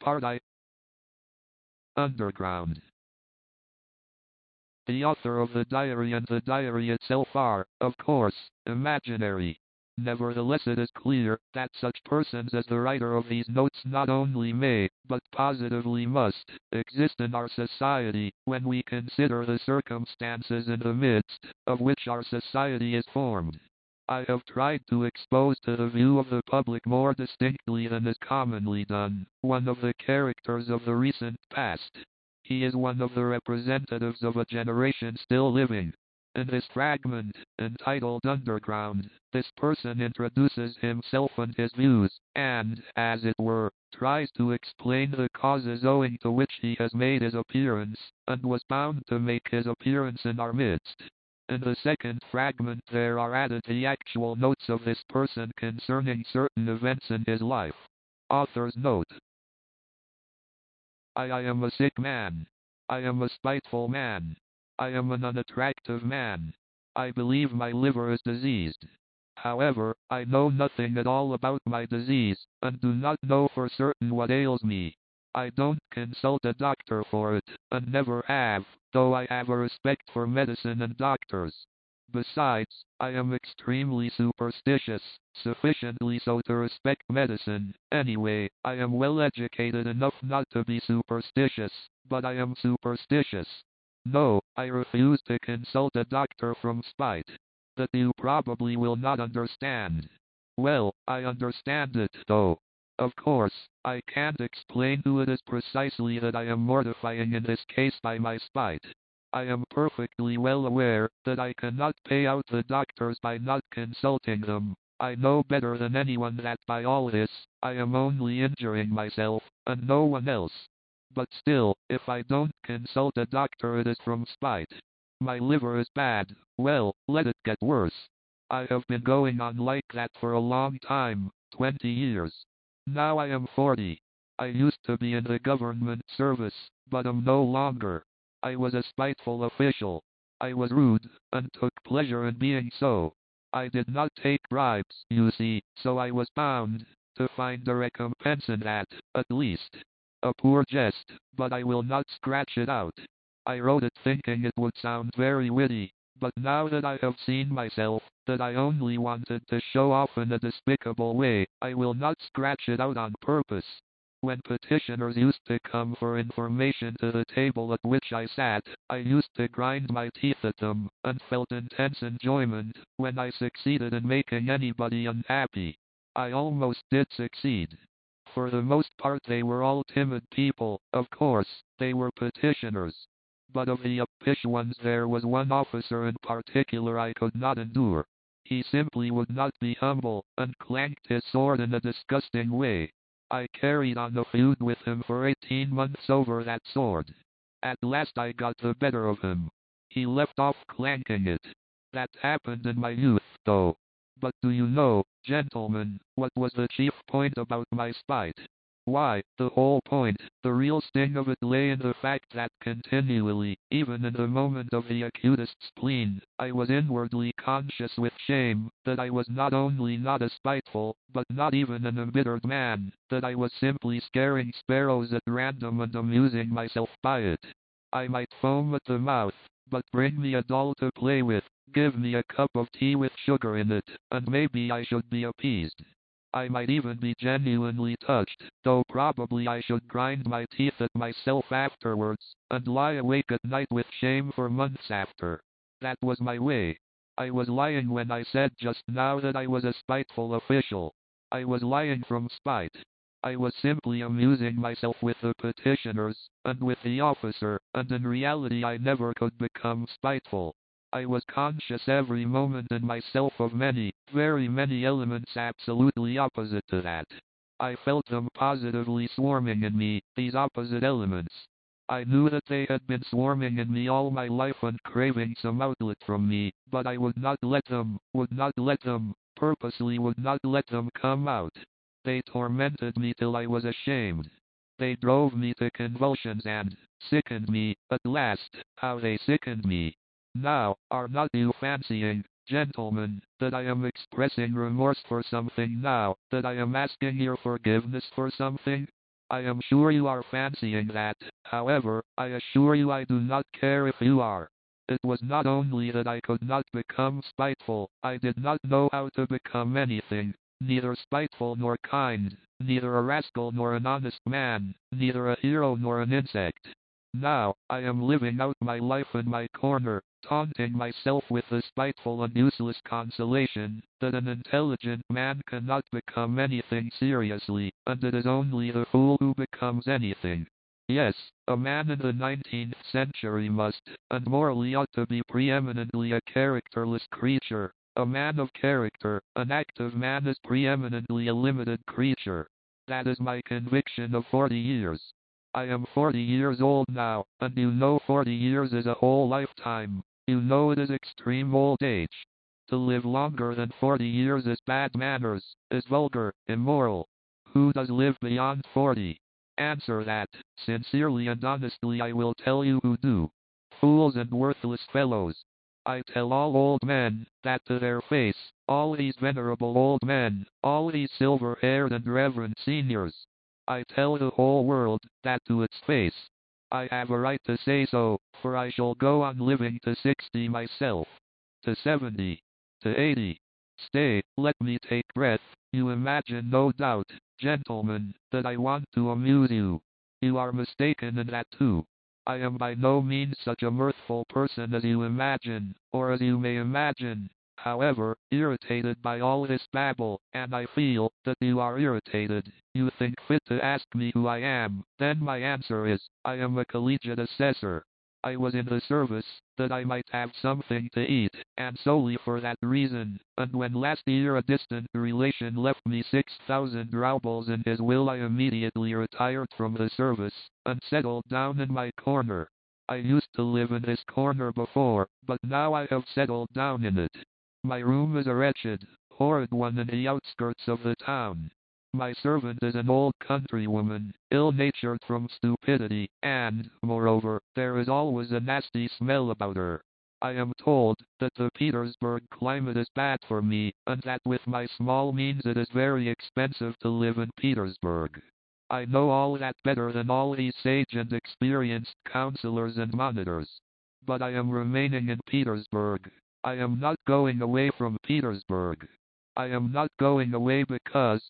Part I. Underground. The author of the diary and the diary itself are, of course, imaginary. Nevertheless, it is clear that such persons as the writer of these notes not only may, but positively must, exist in our society, when we consider the circumstances in the midst of which our society is formed. I have tried to expose to the view of the public more distinctly than is commonly done, one of the characters of the recent past. He is one of the representatives of a generation still living. In this fragment, entitled Underground, this person introduces himself and his views, and, as it were, tries to explain the causes owing to which he has made his appearance, and was bound to make his appearance in our midst. In the second fragment there are added the actual notes of this person concerning certain events in his life. Author's note. I am a sick man. I am a spiteful man. I am an unattractive man. I believe my liver is diseased. However, I know nothing at all about my disease, and do not know for certain what ails me. I don't consult a doctor for it, and never have, though I have a respect for medicine and doctors. Besides, I am extremely superstitious, sufficiently so to respect medicine. Anyway, I am well educated enough not to be superstitious, but I am superstitious. No, I refuse to consult a doctor from spite. That you probably will not understand. Well, I understand it, though. Of course, I can't explain who it is precisely that I am mortifying in this case by my spite. I am perfectly well aware that I cannot pay out the doctors by not consulting them. I know better than anyone that by all this, I am only injuring myself, and no one else. But still, if I don't consult a doctor it is from spite. My liver is bad. Well, let it get worse. I have been going on like that for a long time, 20 years. Now I am 40. I used to be in the government service, but am no longer. I was a spiteful official. I was rude, and took pleasure in being so. I did not take bribes, you see, so I was bound to find a recompense in that, at least. A poor jest, but I will not scratch it out. I wrote it thinking it would sound very witty, but now that I have seen myself, that I only wanted to show off in a despicable way, I will not scratch it out on purpose. When petitioners used to come for information to the table at which I sat, I used to grind my teeth at them, and felt intense enjoyment when I succeeded in making anybody unhappy. I almost did succeed. For the most part they were all timid people, of course, they were petitioners. But of the uppish ones there was one officer in particular I could not endure. He simply would not be humble, and clanked his sword in a disgusting way. I carried on a feud with him for 18 months over that sword. At last I got the better of him. He left off clanking it. That happened in my youth, though. But do you know, gentlemen, what was the chief point about my spite? Why, the whole point, the real sting of it lay in the fact that continually, even in the moment of the acutest spleen, I was inwardly conscious with shame that I was not only not a spiteful, but not even an embittered man, that I was simply scaring sparrows at random and amusing myself by it. I might foam at the mouth, but bring me a doll to play with, give me a cup of tea with sugar in it, and maybe I should be appeased. I might even be genuinely touched, though probably I should grind my teeth at myself afterwards, and lie awake at night with shame for months after. That was my way. I was lying when I said just now that I was a spiteful official. I was lying from spite. I was simply amusing myself with the petitioners, and with the officer, and in reality I never could become spiteful. I was conscious every moment in myself of many, very many elements absolutely opposite to that. I felt them positively swarming in me, these opposite elements. I knew that they had been swarming in me all my life and craving some outlet from me, but I would not let them, purposely would not let them come out. They tormented me till I was ashamed. They drove me to convulsions and sickened me, at last. How they sickened me! Now, are not you fancying, gentlemen, that I am expressing remorse for something now, that I am asking your forgiveness for something? I am sure you are fancying that, however, I assure you I do not care if you are. It was not only that I could not become spiteful, I did not know how to become anything, neither spiteful nor kind, neither a rascal nor an honest man, neither a hero nor an insect. Now, I am living out my life in my corner, taunting myself with the spiteful and useless consolation that an intelligent man cannot become anything seriously, and it is only the fool who becomes anything. Yes, a man in the 19th century must, and morally ought to be preeminently a characterless creature. A man of character, an active man, is preeminently a limited creature. That is my conviction of 40 years. I am 40 years old now, and you know 40 years is a whole lifetime. You know it is extreme old age. To live longer than 40 years is bad manners, is vulgar, immoral. Who does live beyond 40? Answer that. Sincerely and honestly I will tell you who do. Fools and worthless fellows. I tell all old men, that to their face, all these venerable old men, all these silver-haired and reverend seniors, I tell the whole world, that to its face. I have a right to say so, for I shall go on living to 60 myself. To 70. To 80. Stay, let me take breath. You imagine no doubt, gentlemen, that I want to amuse you. You are mistaken in that too. I am by no means such a mirthful person as you imagine, or as you may imagine. However, irritated by all this babble, and I feel that you are irritated, you think fit to ask me who I am, then my answer is, I am a collegiate assessor. I was in the service, that I might have something to eat, and solely for that reason, and when last year a distant relation left me 6,000 roubles in his will, I immediately retired from the service, and settled down in my corner. I used to live in this corner before, but now I have settled down in it. My room is a wretched, horrid one in the outskirts of the town. My servant is an old countrywoman, ill-natured from stupidity, and, moreover, there is always a nasty smell about her. I am told that the Petersburg climate is bad for me, and that with my small means it is very expensive to live in Petersburg. I know all that better than all these sage and experienced counselors and monitors. But I am remaining in Petersburg. I am not going away from Petersburg. I am not going away because,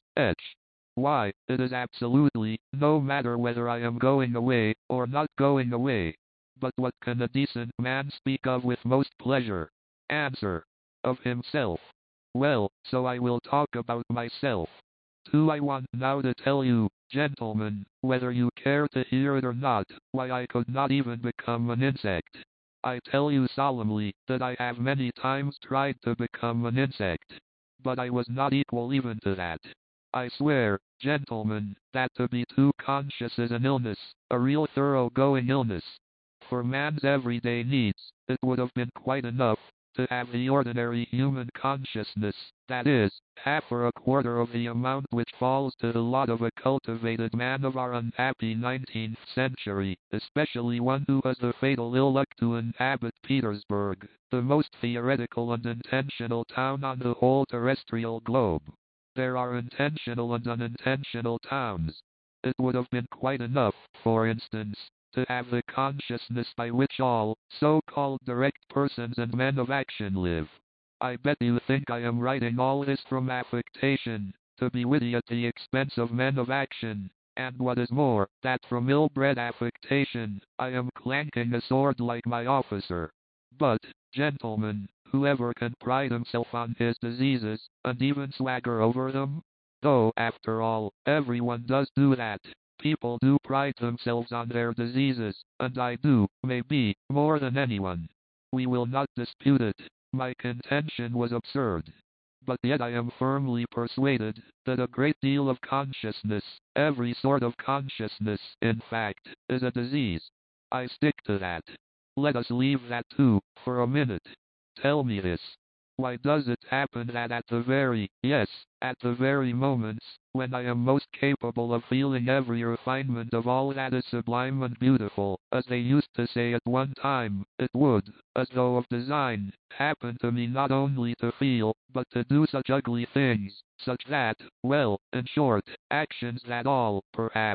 why, it is absolutely no matter whether I am going away or not going away. But what can a decent man speak of with most pleasure? Answer. Of himself. Well, so I will talk about myself. Too, I want now to tell you, gentlemen, whether you care to hear it or not, why I could not even become an insect. I tell you solemnly that I have many times tried to become an insect. But I was not equal even to that. I swear, gentlemen, that to be too conscious is an illness, a real thoroughgoing illness. For man's everyday needs, it would have been quite enough to have the ordinary human consciousness, that is, half or a quarter of the amount which falls to the lot of a cultivated man of our unhappy 19th century, especially one who has the fatal ill luck to inhabit Petersburg, the most theoretical and intentional town on the whole terrestrial globe. There are intentional and unintentional towns. It would have been quite enough, for instance, to have the consciousness by which all so-called direct persons and men of action live. I bet you think I am writing all this from affectation, to be witty at the expense of men of action, and what is more, that from ill-bred affectation, I am clanking a sword like my officer. But, gentlemen, whoever can pride himself on his diseases, and even swagger over them? Though, after all, everyone does do that. People do pride themselves on their diseases, and I do, maybe, more than anyone. We will not dispute it. My contention was absurd. But yet I am firmly persuaded that a great deal of consciousness, every sort of consciousness, in fact, is a disease. I stick to that. Let us leave that too, for a minute. Tell me this. Why does it happen that at the very moments, when I am most capable of feeling every refinement of all that is sublime and beautiful, as they used to say at one time, it would, as though of design, happen to me not only to feel, but to do such ugly things, such that, well, in short, actions that all, perhaps,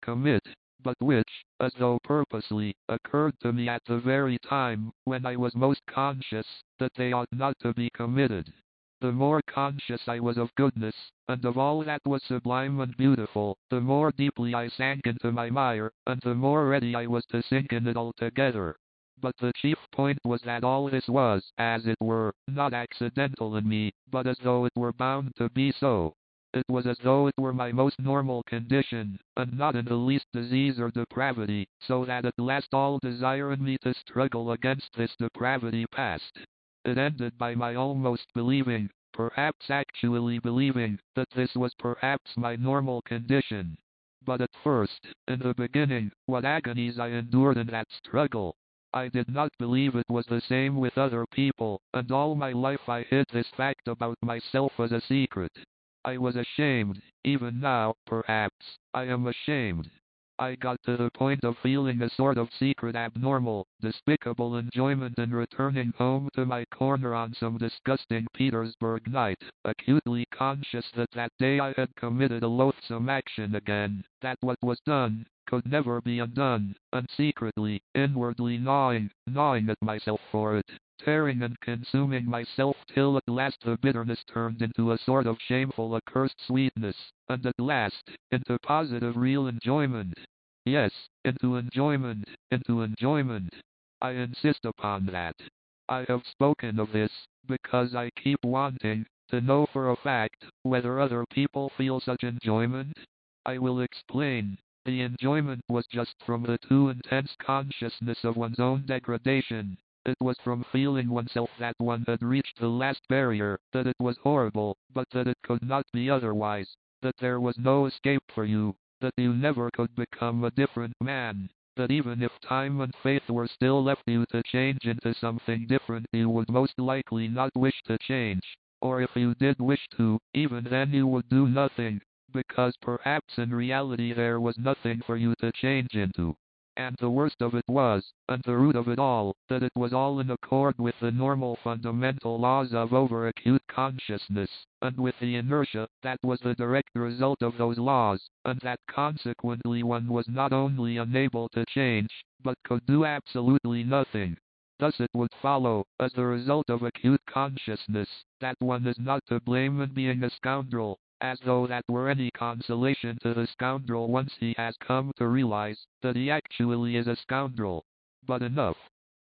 commit, but which, as though purposely, occurred to me at the very time when I was most conscious that they ought not to be committed. The more conscious I was of goodness, and of all that was sublime and beautiful, the more deeply I sank into my mire, and the more ready I was to sink in it altogether. But the chief point was that all this was, as it were, not accidental in me, but as though it were bound to be so. It was as though it were my most normal condition, and not in the least disease or depravity, so that at last all desire in me to struggle against this depravity passed. It ended by my almost believing, perhaps actually believing, that this was perhaps my normal condition. But at first, in the beginning, what agonies I endured in that struggle! I did not believe it was the same with other people, and all my life I hid this fact about myself as a secret. I was ashamed, even now, perhaps, I am ashamed. I got to the point of feeling a sort of secret abnormal, despicable enjoyment in returning home to my corner on some disgusting Petersburg night, acutely conscious that that day I had committed a loathsome action again, that what was done could never be undone, and secretly, inwardly gnawing at myself for it, tearing and consuming myself till at last the bitterness turned into a sort of shameful accursed sweetness, and at last, into positive real enjoyment. Yes, into enjoyment, into enjoyment. I insist upon that. I have spoken of this, because I keep wanting to know for a fact whether other people feel such enjoyment. I will explain. The enjoyment was just from the too intense consciousness of one's own degradation. It was from feeling oneself that one had reached the last barrier, that it was horrible, but that it could not be otherwise, that there was no escape for you, that you never could become a different man, that even if time and faith were still left you to change into something different you would most likely not wish to change, or if you did wish to, even then you would do nothing, because perhaps in reality there was nothing for you to change into. And the worst of it was, and the root of it all, that it was all in accord with the normal fundamental laws of over-acute consciousness, and with the inertia that was the direct result of those laws, and that consequently one was not only unable to change, but could do absolutely nothing. Thus it would follow, as the result of acute consciousness, that one is not to blame in being a scoundrel, as though that were any consolation to the scoundrel once he has come to realize that he actually is a scoundrel. But enough.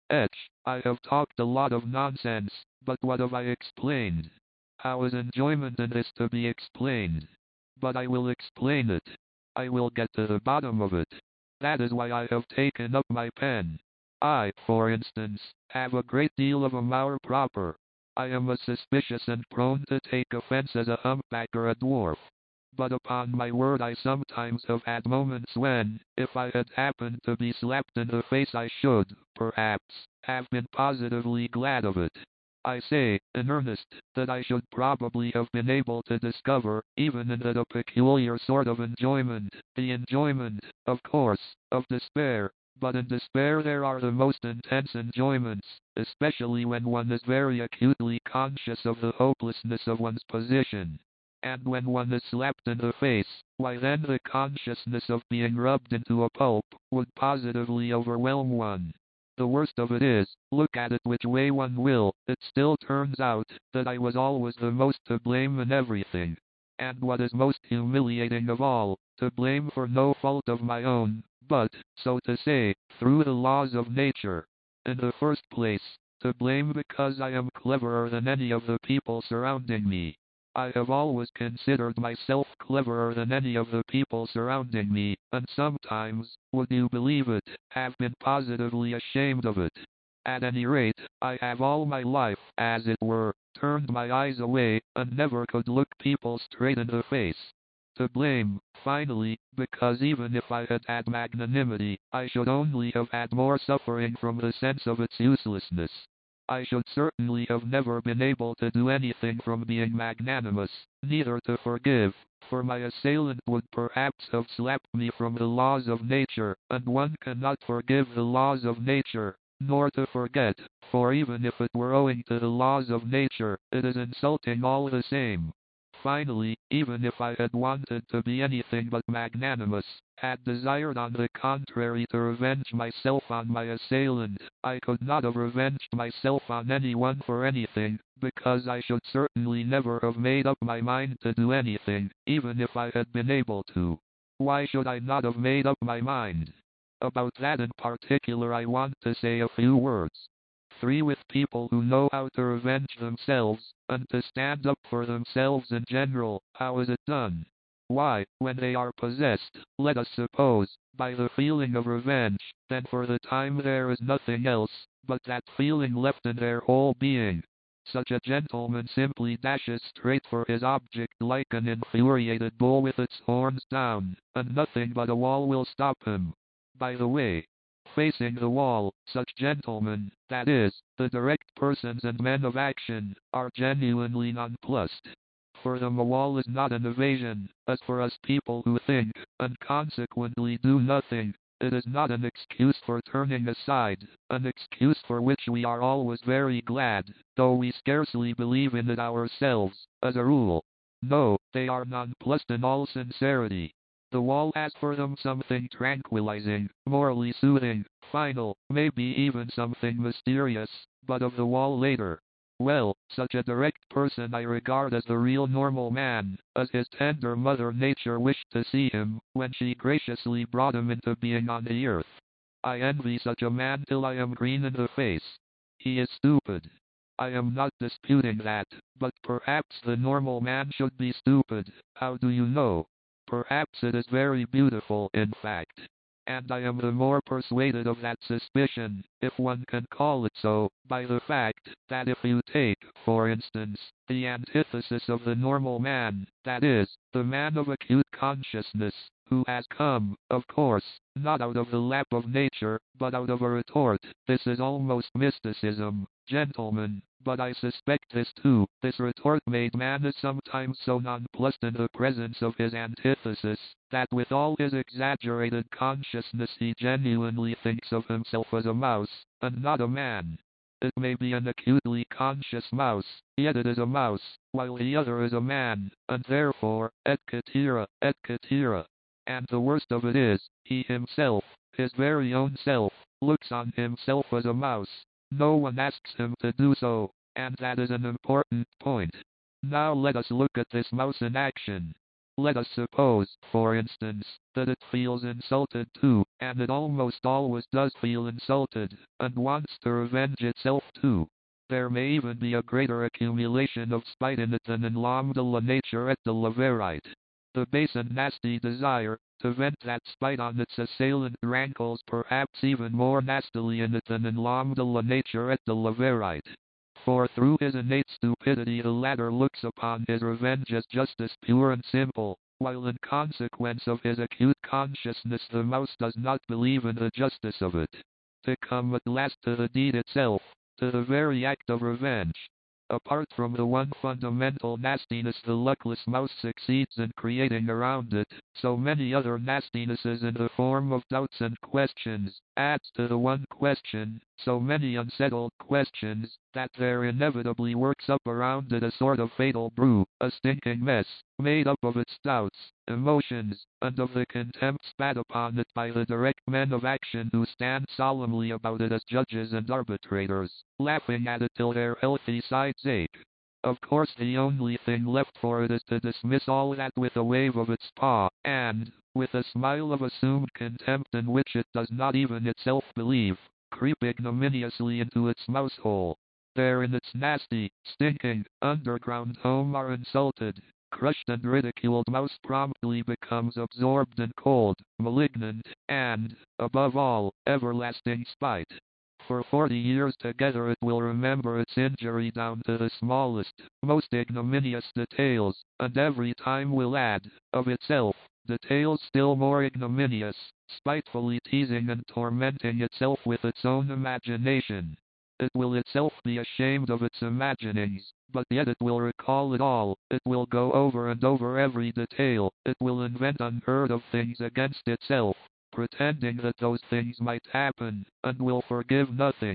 I have talked a lot of nonsense, but what have I explained? How is enjoyment in this to be explained? But I will explain it. I will get to the bottom of it. That is why I have taken up my pen. I, for instance, have a great deal of amour propre. I am as suspicious and prone to take offense as a humpback or a dwarf. But upon my word I sometimes have had moments when, if I had happened to be slapped in the face I should, perhaps, have been positively glad of it. I say, in earnest, that I should probably have been able to discover, even in it a peculiar sort of enjoyment, the enjoyment, of course, of despair. But in despair there are the most intense enjoyments, especially when one is very acutely conscious of the hopelessness of one's position. And when one is slapped in the face, why then the consciousness of being rubbed into a pulp would positively overwhelm one. The worst of it is, look at it which way one will, it still turns out that I was always the most to blame in everything. And what is most humiliating of all, to blame for no fault of my own, but, so to say, through the laws of nature. In the first place, to blame because I am cleverer than any of the people surrounding me. I have always considered myself cleverer than any of the people surrounding me, and sometimes, would you believe it, have been positively ashamed of it. At any rate, I have all my life, as it were, turned my eyes away, and never could look people straight in the face. To blame, finally, because even if I had had magnanimity, I should only have had more suffering from the sense of its uselessness. I should certainly have never been able to do anything from being magnanimous, neither to forgive, for my assailant would perhaps have slapped me from the laws of nature, and one cannot forgive the laws of nature, nor to forget, for even if it were owing to the laws of nature, it is insulting all the same. Finally, even if I had wanted to be anything but magnanimous, had desired on the contrary to revenge myself on my assailant, I could not have revenged myself on anyone for anything, because I should certainly never have made up my mind to do anything, even if I had been able to. Why should I not have made up my mind? About that in particular I want to say a few words. 3. With people who know how to revenge themselves, and to stand up for themselves in general, how is it done? Why, when they are possessed, let us suppose, by the feeling of revenge, then for the time there is nothing else, but that feeling left in their whole being. Such a gentleman simply dashes straight for his object like an infuriated bull with its horns down, and nothing but a wall will stop him. By the way, facing the wall, such gentlemen, that is, the direct persons and men of action, are genuinely nonplussed. For them a wall is not an evasion, as for us people who think, and consequently do nothing, it is not an excuse for turning aside, an excuse for which we are always very glad, though we scarcely believe in it ourselves, as a rule. No, they are nonplussed in all sincerity. The wall has for them something tranquilizing, morally soothing, final, maybe even something mysterious, but of the wall later. Well, such a direct person I regard as the real normal man, as his tender mother nature wished to see him, when she graciously brought him into being on the earth. I envy such a man till I am green in the face. He is stupid. I am not disputing that, but perhaps the normal man should be stupid. How do you know? Perhaps it is very beautiful, in fact. And I am the more persuaded of that suspicion, if one can call it so, by the fact that if you take, for instance, the antithesis of the normal man, that is, the man of acute consciousness, who has come, of course, not out of the lap of nature, but out of a retort, this is almost mysticism, gentlemen, but I suspect this too, this retort-made man is sometimes so nonplussed in the presence of his antithesis, that with all his exaggerated consciousness he genuinely thinks of himself as a mouse, and not a man. It may be an acutely conscious mouse, yet it is a mouse, while the other is a man, and therefore, et cetera, et cetera. And the worst of it is, he himself, his very own self, looks on himself as a mouse. No one asks him to do so, and that is an important point. Now let us look at this mouse in action. Let us suppose, for instance, that it feels insulted too, and it almost always does feel insulted, and wants to revenge itself too. There may even be a greater accumulation of spite in it than in l'homme de la nature et de la vérité. The base and nasty desire to vent that spite on its assailant rankles perhaps even more nastily in it than in l'homme de la nature et de la vérité. For through his innate stupidity the latter looks upon his revenge as justice pure and simple, while in consequence of his acute consciousness the mouse does not believe in the justice of it. To come at last to the deed itself, to the very act of revenge. Apart from the one fundamental nastiness the luckless mouse succeeds in creating around it, so many other nastinesses in the form of doubts and questions, adds to the one question, so many unsettled questions, that there inevitably works up around it a sort of fatal brew, a stinking mess, made up of its doubts, emotions, and of the contempt spat upon it by the direct men of action who stand solemnly about it as judges and arbitrators, laughing at it till their healthy sides ache. Of course the only thing left for it is to dismiss all that with a wave of its paw, and, with a smile of assumed contempt in which it does not even itself believe, creep ignominiously into its mouse hole. There in its nasty, stinking, underground home are insulted, crushed and ridiculed mouse promptly becomes absorbed in cold, malignant, and, above all, everlasting spite. For 40 years together it will remember its injury down to the smallest, most ignominious details, and every time will add, of itself, details still more ignominious, spitefully teasing and tormenting itself with its own imagination. It will itself be ashamed of its imaginings, but yet it will recall it all, it will go over and over every detail, it will invent unheard of things against itself, pretending that those things might happen, and will forgive nothing.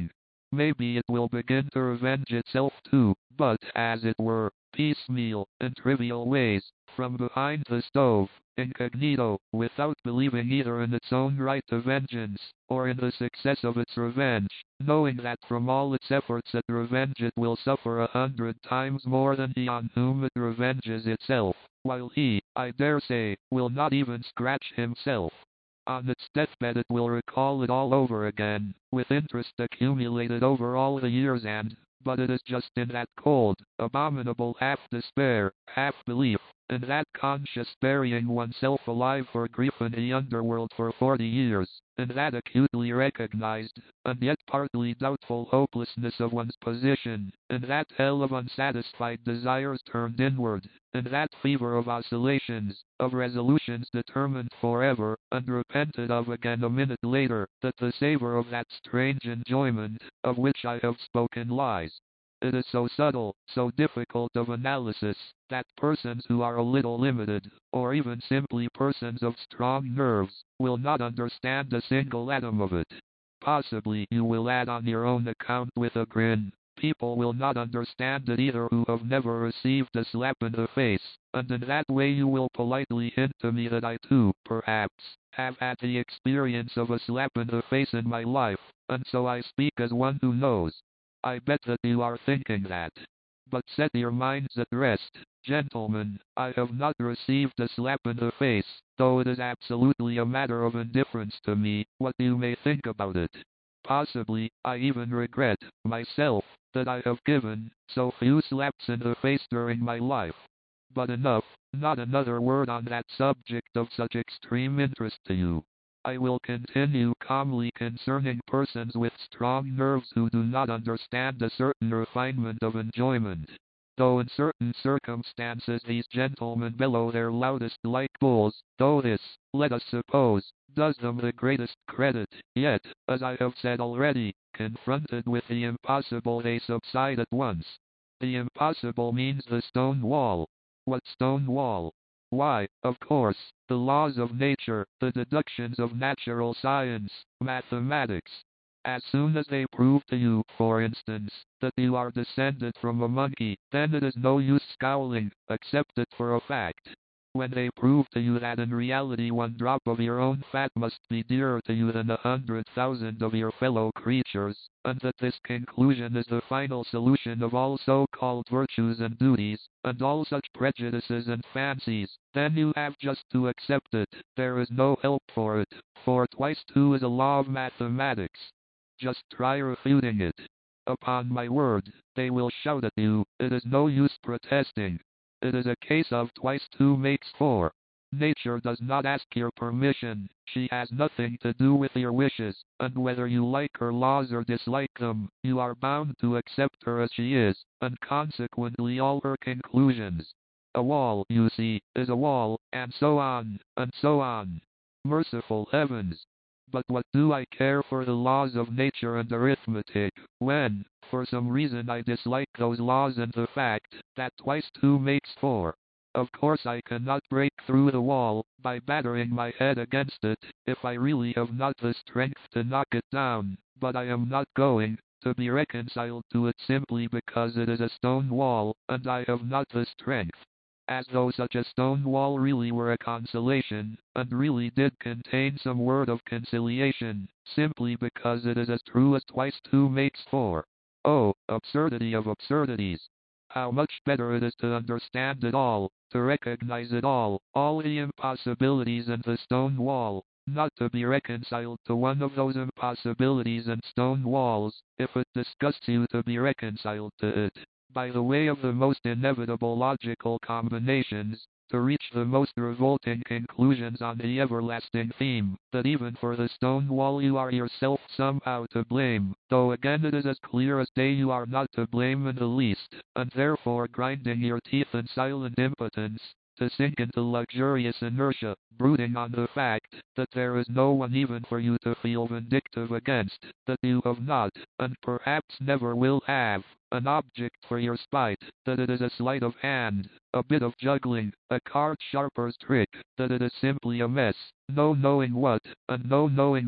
Maybe it will begin to revenge itself too, but, as it were, piecemeal, in trivial ways, from behind the stove, incognito, without believing either in its own right to vengeance, or in the success of its revenge, knowing that from all its efforts at revenge it will suffer 100 times more than he on whom it revenges itself, while he, I dare say, will not even scratch himself. On its deathbed it will recall it all over again, with interest accumulated over all the years but it is just in that cold, abominable half-despair, half-belief, in that conscious burying oneself alive for grief in the underworld for 40 years, in that acutely recognized, and yet partly doubtful hopelessness of one's position, in that hell of unsatisfied desires turned inward, in that fever of oscillations, of resolutions determined forever, and repented of again a minute later, that the savor of that strange enjoyment, of which I have spoken lies. It is so subtle, so difficult of analysis, that persons who are a little limited, or even simply persons of strong nerves, will not understand a single atom of it. Possibly you will add on your own account with a grin, people will not understand it either who have never received a slap in the face, and in that way you will politely hint to me that I too, perhaps, have had the experience of a slap in the face in my life, and so I speak as one who knows. I bet that you are thinking that. But set your minds at rest, gentlemen, I have not received a slap in the face, though it is absolutely a matter of indifference to me, what you may think about it. Possibly, I even regret, myself, that I have given so few slaps in the face during my life. But enough, not another word on that subject of such extreme interest to you. I will continue calmly concerning persons with strong nerves who do not understand a certain refinement of enjoyment. Though in certain circumstances these gentlemen bellow their loudest like bulls, though this, let us suppose, does them the greatest credit, yet, as I have said already, confronted with the impossible they subside at once. The impossible means the stone wall. What stone wall? Why, of course, the laws of nature, the deductions of natural science, mathematics. As soon as they prove to you, for instance, that you are descended from a monkey, then it is no use scowling, accept it for a fact. When they prove to you that in reality one drop of your own fat must be dearer to you than 100,000 of your fellow creatures, and that this conclusion is the final solution of all so-called virtues and duties, and all such prejudices and fancies, then you have just to accept it. There is no help for it, for twice two is a law of mathematics. Just try refuting it. Upon my word, they will shout at you, it is no use protesting. It is a case of twice two makes four. Nature does not ask your permission, she has nothing to do with your wishes, and whether you like her laws or dislike them, you are bound to accept her as she is, and consequently all her conclusions. A wall, you see, is a wall, and so on, and so on. Merciful heavens! But what do I care for the laws of nature and arithmetic, when, for some reason I dislike those laws and the fact that twice two makes four? Of course I cannot break through the wall, by battering my head against it, if I really have not the strength to knock it down, but I am not going to be reconciled to it simply because it is a stone wall, and I have not the strength. As though such a stone wall really were a consolation, and really did contain some word of conciliation, simply because it is as true as twice two makes four. Oh, absurdity of absurdities! How much better it is to understand it all, to recognize it all the impossibilities and the stone wall, not to be reconciled to one of those impossibilities and stone walls, if it disgusts you to be reconciled to it, by the way of the most inevitable logical combinations, to reach the most revolting conclusions on the everlasting theme, that even for the stone wall you are yourself somehow to blame, though again it is as clear as day you are not to blame in the least, and therefore grinding your teeth in silent impotence, to sink into luxurious inertia, brooding on the fact that there is no one even for you to feel vindictive against, that you have not, and perhaps never will have, an object for your spite, that it is a sleight of hand, a bit of juggling, a card sharper's trick, that it is simply a mess, no knowing what, and no knowing who,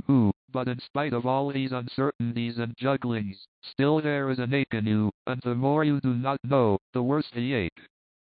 But in spite of all these uncertainties and jugglings, still there is an ache in you, and the more you do not know, the worse the ache.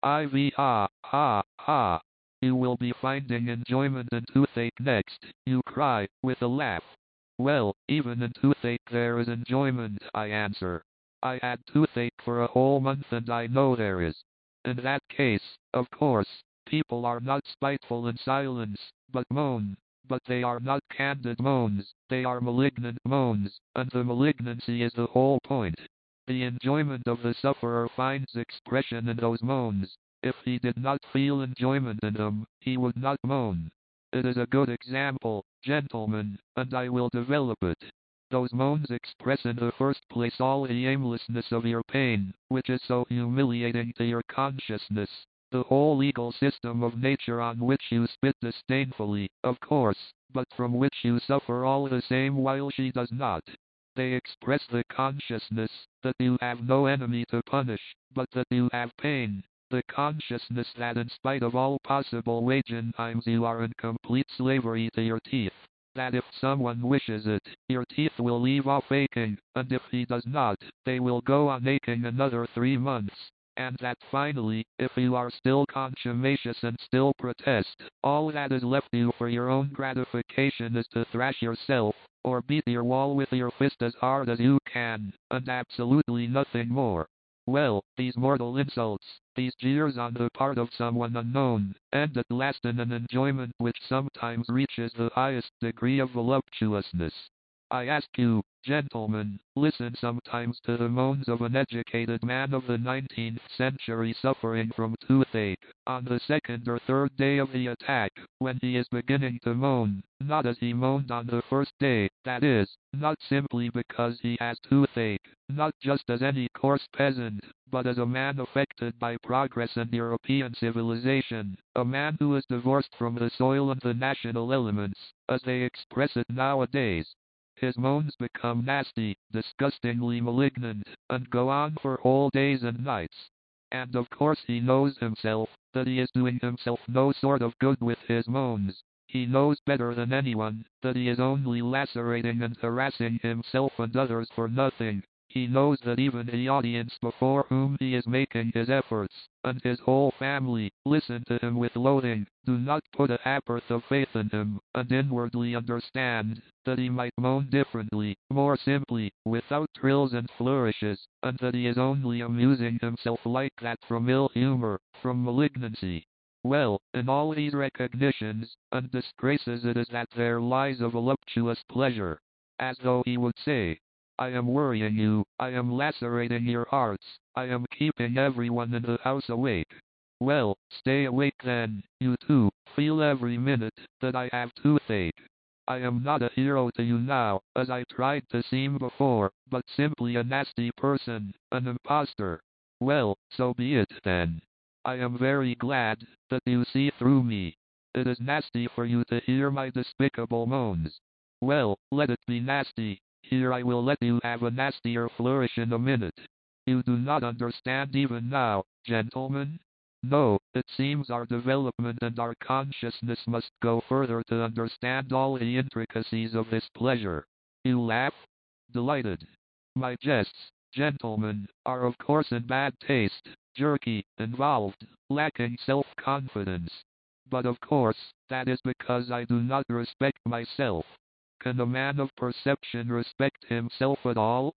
Ha, ha, ha. You will be finding enjoyment in toothache next, you cry, with a laugh. Well, even in toothache there is enjoyment, I answer. I had toothache for a whole month and I know there is. In that case, of course, people are not spiteful in silence, but moan. But they are not candid moans, they are malignant moans, and the malignancy is the whole point. The enjoyment of the sufferer finds expression in those moans. If he did not feel enjoyment in them, he would not moan. It is a good example, gentlemen, and I will develop it. Those moans express in the first place all the aimlessness of your pain, which is so humiliating to your consciousness. The whole legal system of nature on which you spit disdainfully, of course, but from which you suffer all the same while she does not. They express the consciousness that you have no enemy to punish, but that you have pain. The consciousness that in spite of all possible waging times you are in complete slavery to your teeth. That if someone wishes it, your teeth will leave off aching, and if he does not, they will go on aching another 3 months. And that finally, if you are still contumacious and still protest, all that is left you for your own gratification is to thrash yourself, or beat your wall with your fist as hard as you can, and absolutely nothing more. Well, these mortal insults, these jeers on the part of someone unknown, end at last in an enjoyment which sometimes reaches the highest degree of voluptuousness. I ask you, gentlemen, listen sometimes to the moans of an educated man of the 19th century suffering from toothache, on the second or third day of the attack, when he is beginning to moan, not as he moaned on the first day, that is, not simply because he has toothache, not just as any coarse peasant, but as a man affected by progress and European civilization, a man who is divorced from the soil and the national elements, as they express it nowadays. His moans become nasty, disgustingly malignant, and go on for whole days and nights. And of course he knows himself, that he is doing himself no sort of good with his moans. He knows better than anyone, that he is only lacerating and harassing himself and others for nothing. He knows that even the audience before whom he is making his efforts, and his whole family, listen to him with loathing, do not put a ha'porth of faith in him, and inwardly understand that he might moan differently, more simply, without trills and flourishes, and that he is only amusing himself like that from ill humor, from malignancy. Well, in all these recognitions and disgraces it is that there lies a voluptuous pleasure, as though he would say, I am worrying you, I am lacerating your hearts, I am keeping everyone in the house awake. Well, stay awake then, you too, feel every minute that I have toothache. I am not a hero to you now, as I tried to seem before, but simply a nasty person, an impostor. Well, so be it then. I am very glad that you see through me. It is nasty for you to hear my despicable moans. Well, let it be nasty. Here I will let you have a nastier flourish in a minute. You do not understand even now, gentlemen? No, it seems our development and our consciousness must go further to understand all the intricacies of this pleasure. You laugh? Delighted. My jests, gentlemen, are of course in bad taste, jerky, involved, lacking self-confidence. But of course, that is because I do not respect myself. Can a man of perception respect himself at all?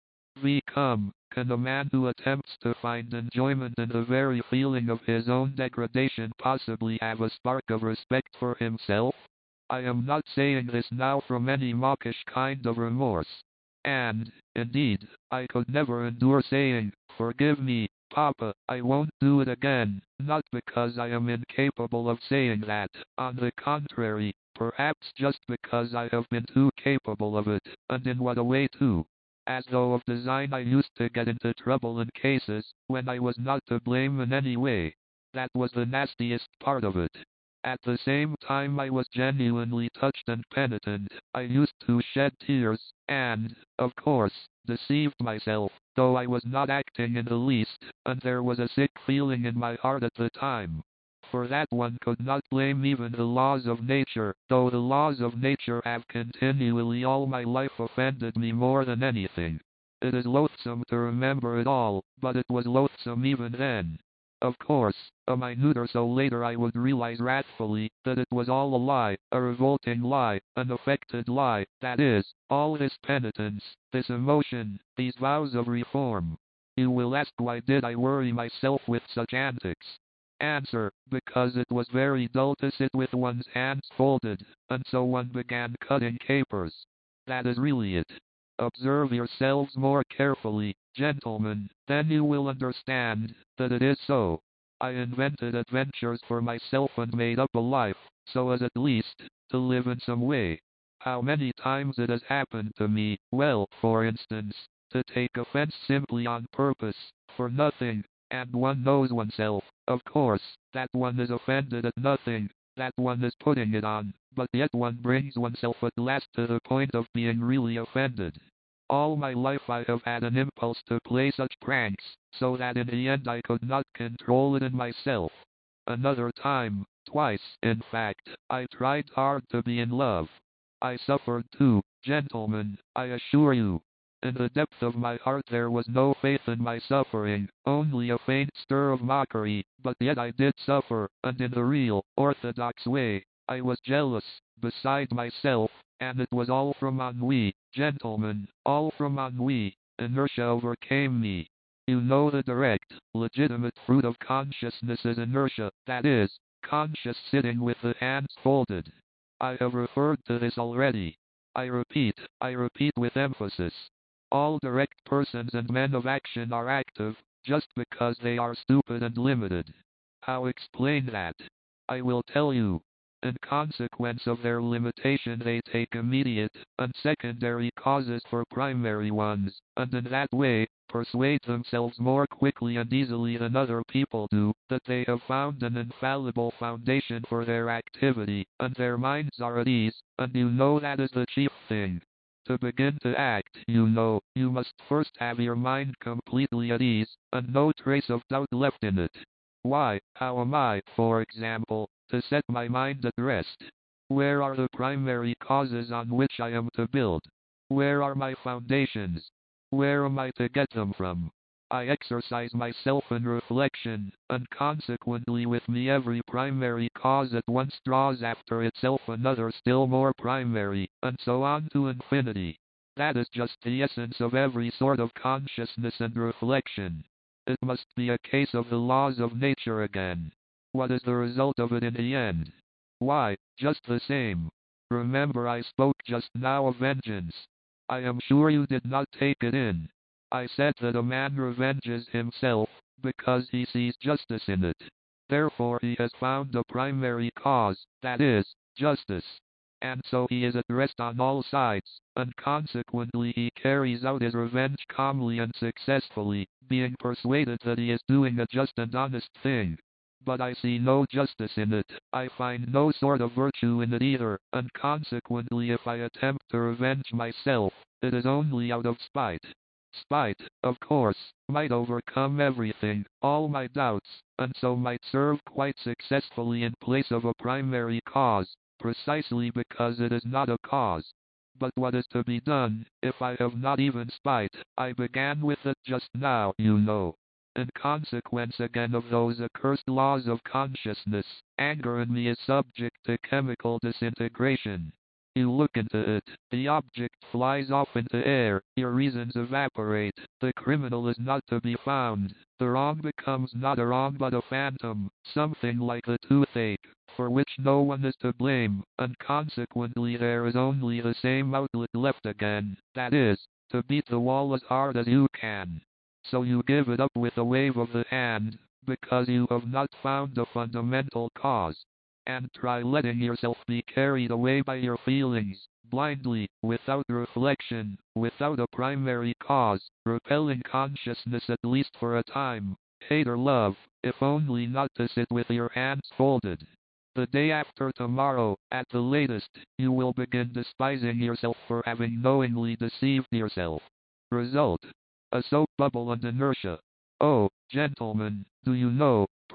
Can a man who attempts to find enjoyment in the very feeling of his own degradation possibly have a spark of respect for himself? I am not saying this now from any mawkish kind of remorse. And, indeed, I could never endure saying, forgive me, Papa, I won't do it again, not because I am incapable of saying that, on the contrary, perhaps just because I have been too capable of it, and in what a way too. As though of design I used to get into trouble in cases when I was not to blame in any way. That was the nastiest part of it. At the same time I was genuinely touched and penitent. I used to shed tears, and, of course, deceived myself, though I was not acting in the least, and there was a sick feeling in my heart at the time. For that one could not blame even the laws of nature, though the laws of nature have continually all my life offended me more than anything. It is loathsome to remember it all, but it was loathsome even then. Of course, a minute or so later I would realize wrathfully that it was all a lie, a revolting lie, an affected lie, that is, all this penitence, this emotion, these vows of reform. You will ask, why did I worry myself with such antics? Answer: because it was very dull to sit with one's hands folded, and so one began cutting capers. That is really it. Observe yourselves more carefully, gentlemen, then you will understand that it is so. I invented adventures for myself and made up a life, so as at least to live in some way. How many times it has happened to me, well, for instance, to take offense simply on purpose, for nothing, and one knows oneself, of course, that one is offended at nothing, that one is putting it on, but yet one brings oneself at last to the point of being really offended. All my life I have had an impulse to play such pranks, so that in the end I could not control it in myself. Another time, twice, in fact, I tried hard to be in love. I suffered too, gentlemen, I assure you. In the depth of my heart there was no faith in my suffering, only a faint stir of mockery, but yet I did suffer, and in the real, orthodox way. I was jealous, beside myself, and it was all from ennui, gentlemen, all from ennui. Inertia overcame me. You know the direct, legitimate fruit of consciousness is inertia, that is, conscious sitting with the hands folded. I have referred to this already. I repeat with emphasis. All direct persons and men of action are active, just because they are stupid and limited. How explain that? I will tell you. In consequence of their limitation they take immediate and secondary causes for primary ones, and in that way, persuade themselves more quickly and easily than other people do, that they have found an infallible foundation for their activity, and their minds are at ease, and you know that is the chief thing. To begin to act, you know, you must first have your mind completely at ease, and no trace of doubt left in it. Why, how am I, for example, to set my mind at rest? Where are the primary causes on which I am to build? Where are my foundations? Where am I to get them from? I exercise myself in reflection, and consequently with me every primary cause at once draws after itself another still more primary, and so on to infinity. That is just the essence of every sort of consciousness and reflection. It must be a case of the laws of nature again. What is the result of it in the end? Why, just the same. Remember I spoke just now of vengeance. I am sure you did not take it in. I said that a man revenges himself, because he sees justice in it. Therefore he has found a primary cause, that is, justice. And so he is at rest on all sides, and consequently he carries out his revenge calmly and successfully, being persuaded that he is doing a just and honest thing. But I see no justice in it, I find no sort of virtue in it either, and consequently if I attempt to revenge myself, it is only out of spite. Spite, of course, might overcome everything, all my doubts, and so might serve quite successfully in place of a primary cause, precisely because it is not a cause. But what is to be done, if I have not even spite? I began with it just now, you know. In consequence again of those accursed laws of consciousness, anger in me is subject to chemical disintegration. You look into it, the object flies off into air, your reasons evaporate, the criminal is not to be found, the wrong becomes not a wrong but a phantom, something like the toothache, for which no one is to blame, and consequently there is only the same outlet left again, that is, to beat the wall as hard as you can. So you give it up with a wave of the hand, because you have not found a fundamental cause. And try letting yourself be carried away by your feelings, blindly, without reflection, without a primary cause, repelling consciousness at least for a time. Hate or love, if only not to sit with your hands folded. The day after tomorrow, at the latest, you will begin despising yourself for having knowingly deceived yourself. Result: a soap bubble and inertia. Oh, gentlemen, do you know,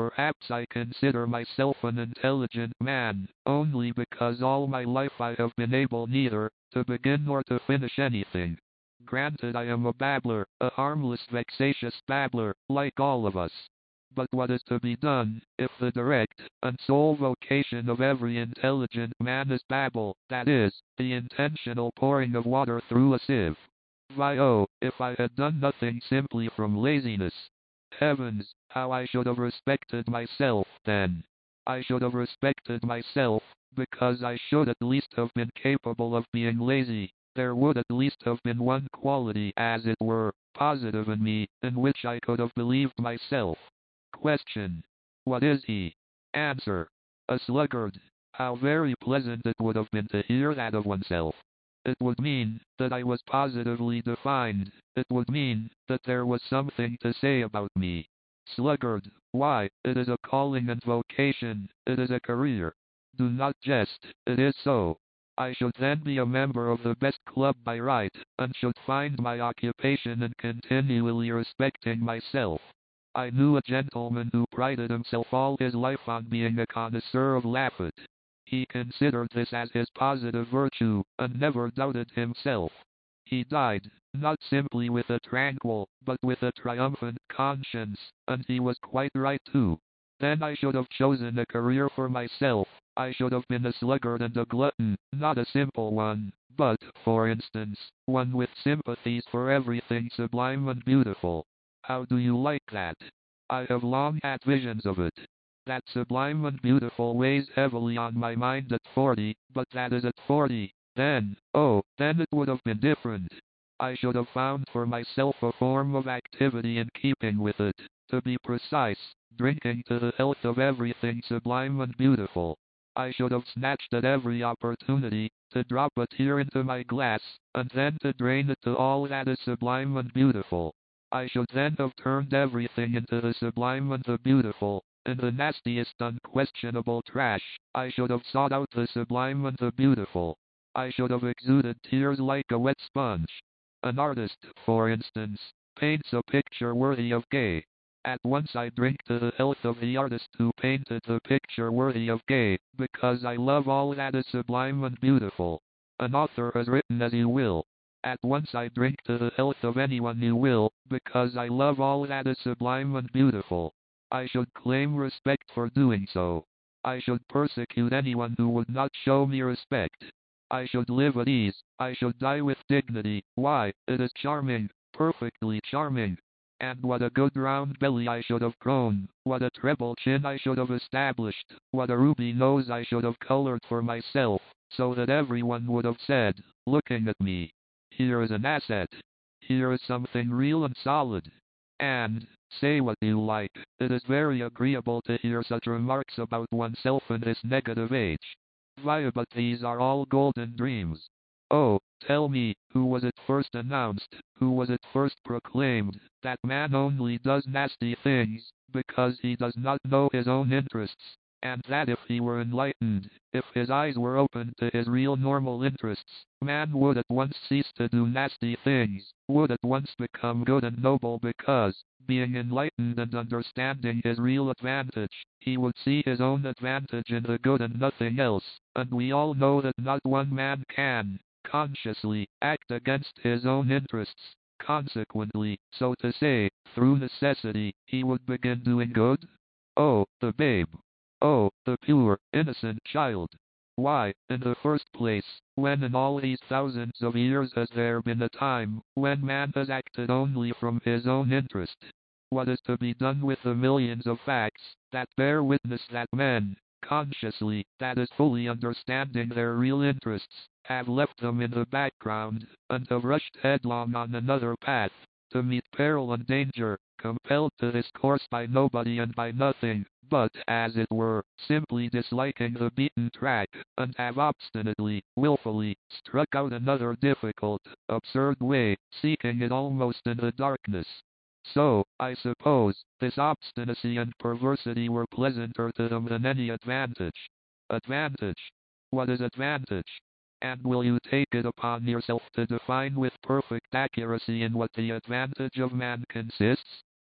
perhaps I consider myself an intelligent man, only because all my life I have been able neither to begin nor to finish anything. Granted, I am a babbler, a harmless, vexatious babbler, like all of us. But what is to be done, if the direct and sole vocation of every intelligent man is babble, that is, the intentional pouring of water through a sieve? Why, oh, if I had done nothing simply from laziness! Heavens, how I should have respected myself then! I should have respected myself, because I should at least have been capable of being lazy. There would at least have been one quality, as it were, positive in me, in which I could have believed myself. Question. What is he? Answer. A sluggard. How very pleasant it would have been to hear that of oneself. It would mean that I was positively defined. It would mean that there was something to say about me. Sluggard. Why, it is a calling and vocation. It is a career. Do not jest. It is so. I should then be a member of the best club by right, and should find my occupation in continually respecting myself. I knew a gentleman who prided himself all his life on being a connoisseur of Laffat. He considered this as his positive virtue, and never doubted himself. He died, not simply with a tranquil, but with a triumphant conscience, and he was quite right too. Then I should have chosen a career for myself. I should have been a sluggard and a glutton, not a simple one, but, for instance, one with sympathies for everything sublime and beautiful. How do you like that? I have long had visions of it. That sublime and beautiful weighs heavily on my mind at 40, but that is at 40. Then, oh, then it would have been different. I should have found for myself a form of activity in keeping with it. To be precise, drinking to the health of everything sublime and beautiful. I should have snatched at every opportunity to drop a tear into my glass, and then to drain it to all that is sublime and beautiful. I should then have turned everything into the sublime and the beautiful. In the nastiest unquestionable trash, I should have sought out the sublime and the beautiful. I should have exuded tears like a wet sponge. An artist, for instance, paints a picture worthy of Gay. At once I drink to the health of the artist who painted the picture worthy of Gay, because I love all that is sublime and beautiful. An author has written as you will. At once I drink to the health of anyone you will, because I love all that is sublime and beautiful. I should claim respect for doing so. I should persecute anyone who would not show me respect. I should live at ease. I should die with dignity. Why, it is charming, perfectly charming. And what a good round belly I should have grown, what a treble chin I should have established, what a ruby nose I should have colored for myself, so that everyone would have said, looking at me, here is an asset. Here is something real and solid. And, say what you like, it is very agreeable to hear such remarks about oneself in this negative age. Why, but these are all golden dreams. Oh, tell me, who was it first announced, who was it first proclaimed, that man only does nasty things, because he does not know his own interests, and that if he were enlightened, if his eyes were opened to his real normal interests, man would at once cease to do nasty things, would at once become good and noble because, being enlightened and understanding his real advantage, he would see his own advantage in the good and nothing else, and we all know that not one man can, consciously, act against his own interests. Consequently, so to say, through necessity, he would begin doing good? Oh, the babe! Oh, the pure, innocent child! Why, in the first place, when in all these thousands of years has there been a time when man has acted only from his own interest? What is to be done with the millions of facts that bear witness that men, consciously, that is fully understanding their real interests, have left them in the background, and have rushed headlong on another path, to meet peril and danger, compelled to this course by nobody and by nothing, but, as it were, simply disliking the beaten track, and have obstinately, wilfully, struck out another difficult, absurd way, seeking it almost in the darkness. So, I suppose, this obstinacy and perversity were pleasanter to them than any advantage. Advantage? What is advantage? And will you take it upon yourself to define with perfect accuracy in what the advantage of man consists?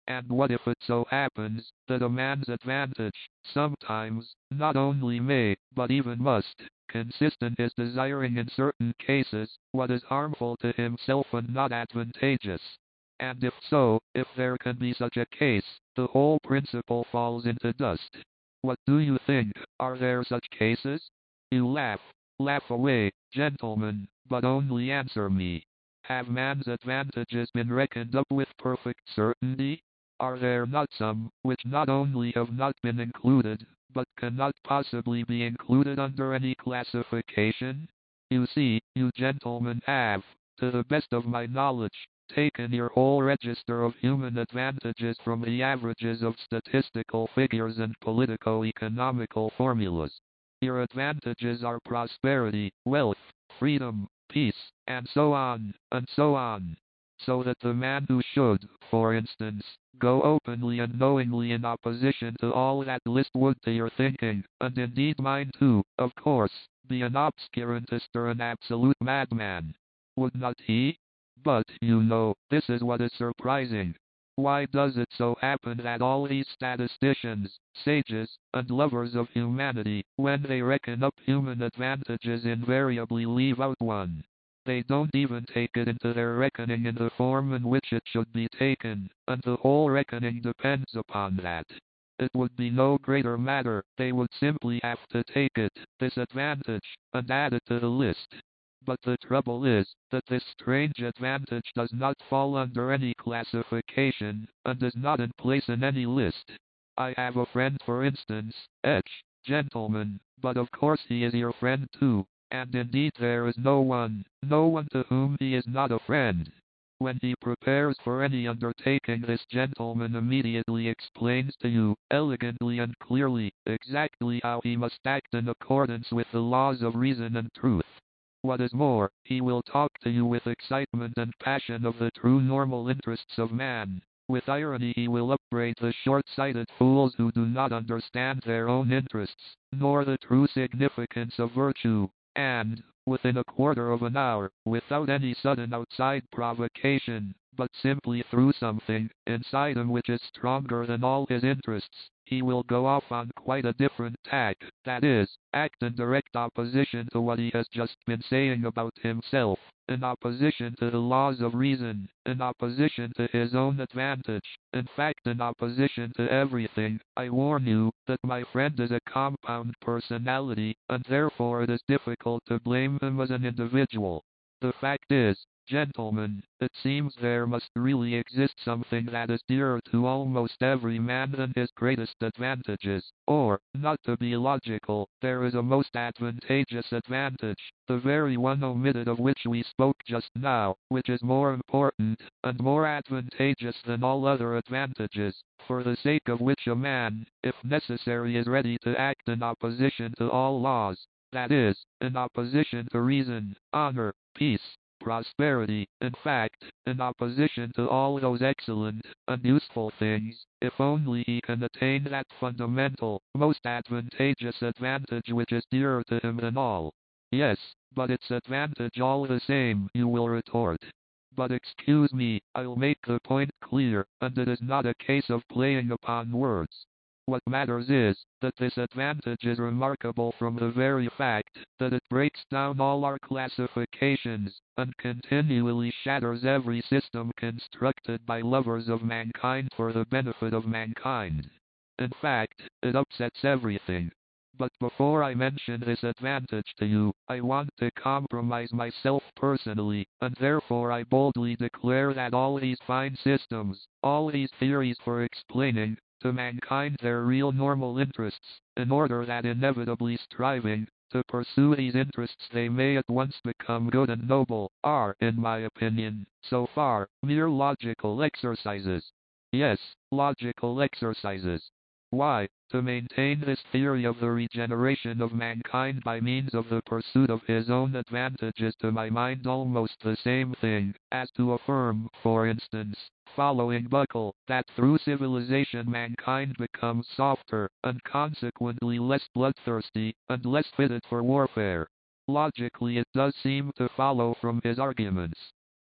And what if it so happens that a man's advantage, sometimes, not only may, but even must, consist in his desiring in certain cases what is harmful to himself and not advantageous? And if so, if there can be such a case, the whole principle falls into dust. What do you think? Are there such cases? You laugh. Laugh away, gentlemen, but only answer me. Have man's advantages been reckoned up with perfect certainty? Are there not some, which not only have not been included, but cannot possibly be included under any classification? You see, you gentlemen have, to the best of my knowledge, taken your whole register of human advantages from the averages of statistical figures and politico-economical formulas. Your advantages are prosperity, wealth, freedom, peace, and so on, and so on. So that the man who should, for instance, go openly and knowingly in opposition to all that list would to your thinking, and indeed mine too, of course, be an obscurantist or an absolute madman. Would not he? But, you know, this is what is surprising. Why does it so happen that all these statisticians, sages, and lovers of humanity, when they reckon up human advantages invariably leave out one? They don't even take it into their reckoning in the form in which it should be taken, and the whole reckoning depends upon that. It would be no greater matter, they would simply have to take it, this advantage, and add it to the list. But the trouble is, that this strange advantage does not fall under any classification, and is not in place in any list. I have a friend for instance, gentlemen, but of course he is your friend too. And indeed there is no one to whom he is not a friend. When he prepares for any undertaking, this gentleman immediately explains to you, elegantly and clearly, exactly how he must act in accordance with the laws of reason and truth. What is more, he will talk to you with excitement and passion of the true normal interests of man. With irony he will upbraid the short-sighted fools who do not understand their own interests, nor the true significance of virtue. And, within a quarter of an hour, without any sudden outside provocation, but simply through something inside him which is stronger than all his interests, he will go off on quite a different tack, that is, act in direct opposition to what he has just been saying about himself, in opposition to the laws of reason, in opposition to his own advantage, in fact in opposition to everything. I warn you, that my friend is a compound personality, and therefore it is difficult to blame him as an individual. The fact is, gentlemen, it seems there must really exist something that is dearer to almost every man than his greatest advantages, or, not to be logical, there is a most advantageous advantage, the very one omitted of which we spoke just now, which is more important, and more advantageous than all other advantages, for the sake of which a man, if necessary, is ready to act in opposition to all laws, that is, in opposition to reason, honor, peace, prosperity, in fact, in opposition to all those excellent and useful things, if only he can attain that fundamental, most advantageous advantage which is dearer to him than all. Yes, but it's advantage all the same, you will retort. But excuse me, I'll make the point clear, and it is not a case of playing upon words. What matters is, that this advantage is remarkable from the very fact that it breaks down all our classifications, and continually shatters every system constructed by lovers of mankind for the benefit of mankind. In fact, it upsets everything. But before I mention this advantage to you, I want to compromise myself personally, and therefore I boldly declare that all these fine systems, all these theories for explaining to mankind their real normal interests, in order that inevitably striving to pursue these interests they may at once become good and noble, are, in my opinion, so far, mere logical exercises. Yes, logical exercises. Why, to maintain this theory of the regeneration of mankind by means of the pursuit of his own advantage is to my mind almost the same thing, as to affirm, for instance, following Buckle, that through civilization mankind becomes softer, and consequently less bloodthirsty, and less fitted for warfare. Logically it does seem to follow from his arguments.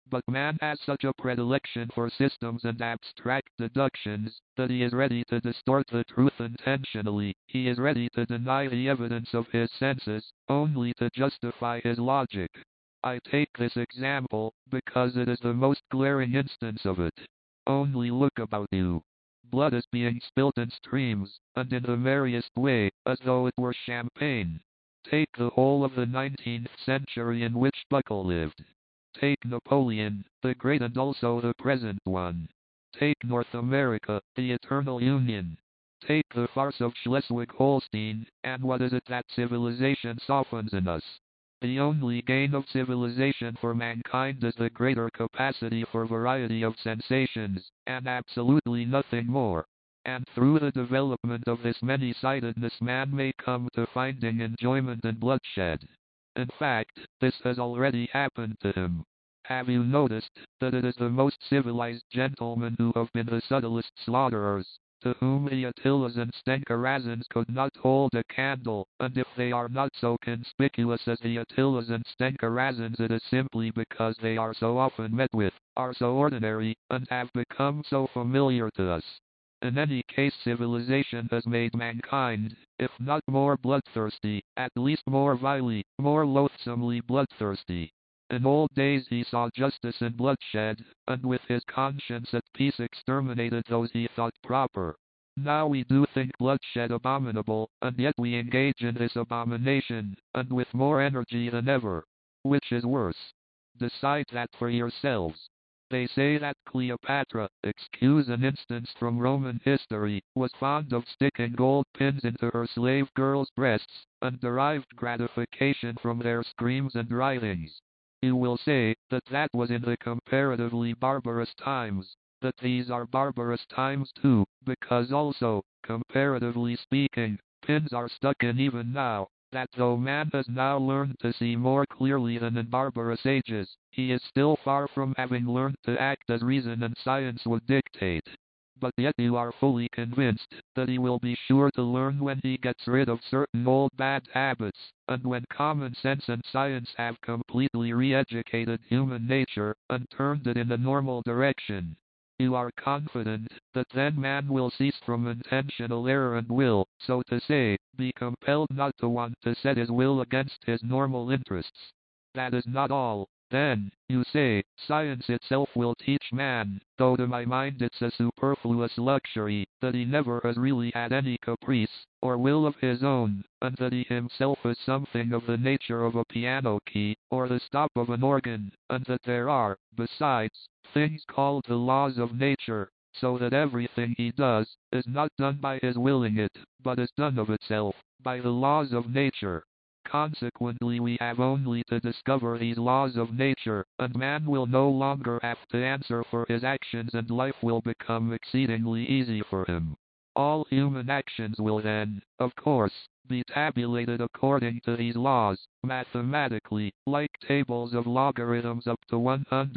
But man has such a predilection for systems and abstract deductions, that he is ready to distort the truth intentionally. He is ready to deny the evidence of his senses, only to justify his logic. I take this example, because it is the most glaring instance of it. Only look about you. Blood is being spilt in streams, and in the merriest way, as though it were champagne. Take the whole of the 19th century in which Buckle lived. Take Napoleon, the great and also the present one. Take North America, the eternal union. Take the farce of Schleswig-Holstein, and what is it that civilization softens in us? The only gain of civilization for mankind is the greater capacity for variety of sensations, and absolutely nothing more. And through the development of this many-sidedness man may come to finding enjoyment in bloodshed. In fact, this has already happened to him. Have you noticed that it is the most civilized gentlemen who have been the subtlest slaughterers, to whom the Attilas and Stenkarazins could not hold a candle, and if they are not so conspicuous as the Attilas and Stenkarazins, it is simply because they are so often met with, are so ordinary, and have become so familiar to us. In any case, civilization has made mankind, if not more bloodthirsty, at least more vilely, more loathsomely bloodthirsty. In old days he saw justice in bloodshed, and with his conscience at peace exterminated those he thought proper. Now we do think bloodshed abominable, and yet we engage in this abomination, and with more energy than ever. Which is worse? Decide that for yourselves. They say that Cleopatra, excuse an instance from Roman history, was fond of sticking gold pins into her slave girls' breasts, and derived gratification from their screams and writhings. You will say that that was in the comparatively barbarous times, that these are barbarous times too, because also, comparatively speaking, pins are stuck in even now, that though man has now learned to see more clearly than in barbarous ages, he is still far from having learned to act as reason and science would dictate. But yet you are fully convinced that he will be sure to learn when he gets rid of certain old bad habits, and when common sense and science have completely re-educated human nature, and turned it in a normal direction. You are confident that then man will cease from intentional error and will, so to say, be compelled not to want to set his will against his normal interests. That is not all. Then, you say, science itself will teach man, though to my mind it's a superfluous luxury, that he never has really had any caprice, or will of his own, and that he himself is something of the nature of a piano key, or the stop of an organ, and that there are, besides, things called the laws of nature, so that everything he does, is not done by his willing it, but is done of itself, by the laws of nature. Consequently we have only to discover these laws of nature, and man will no longer have to answer for his actions, and life will become exceedingly easy for him. All human actions will then, of course, be tabulated according to these laws, mathematically, like tables of logarithms up to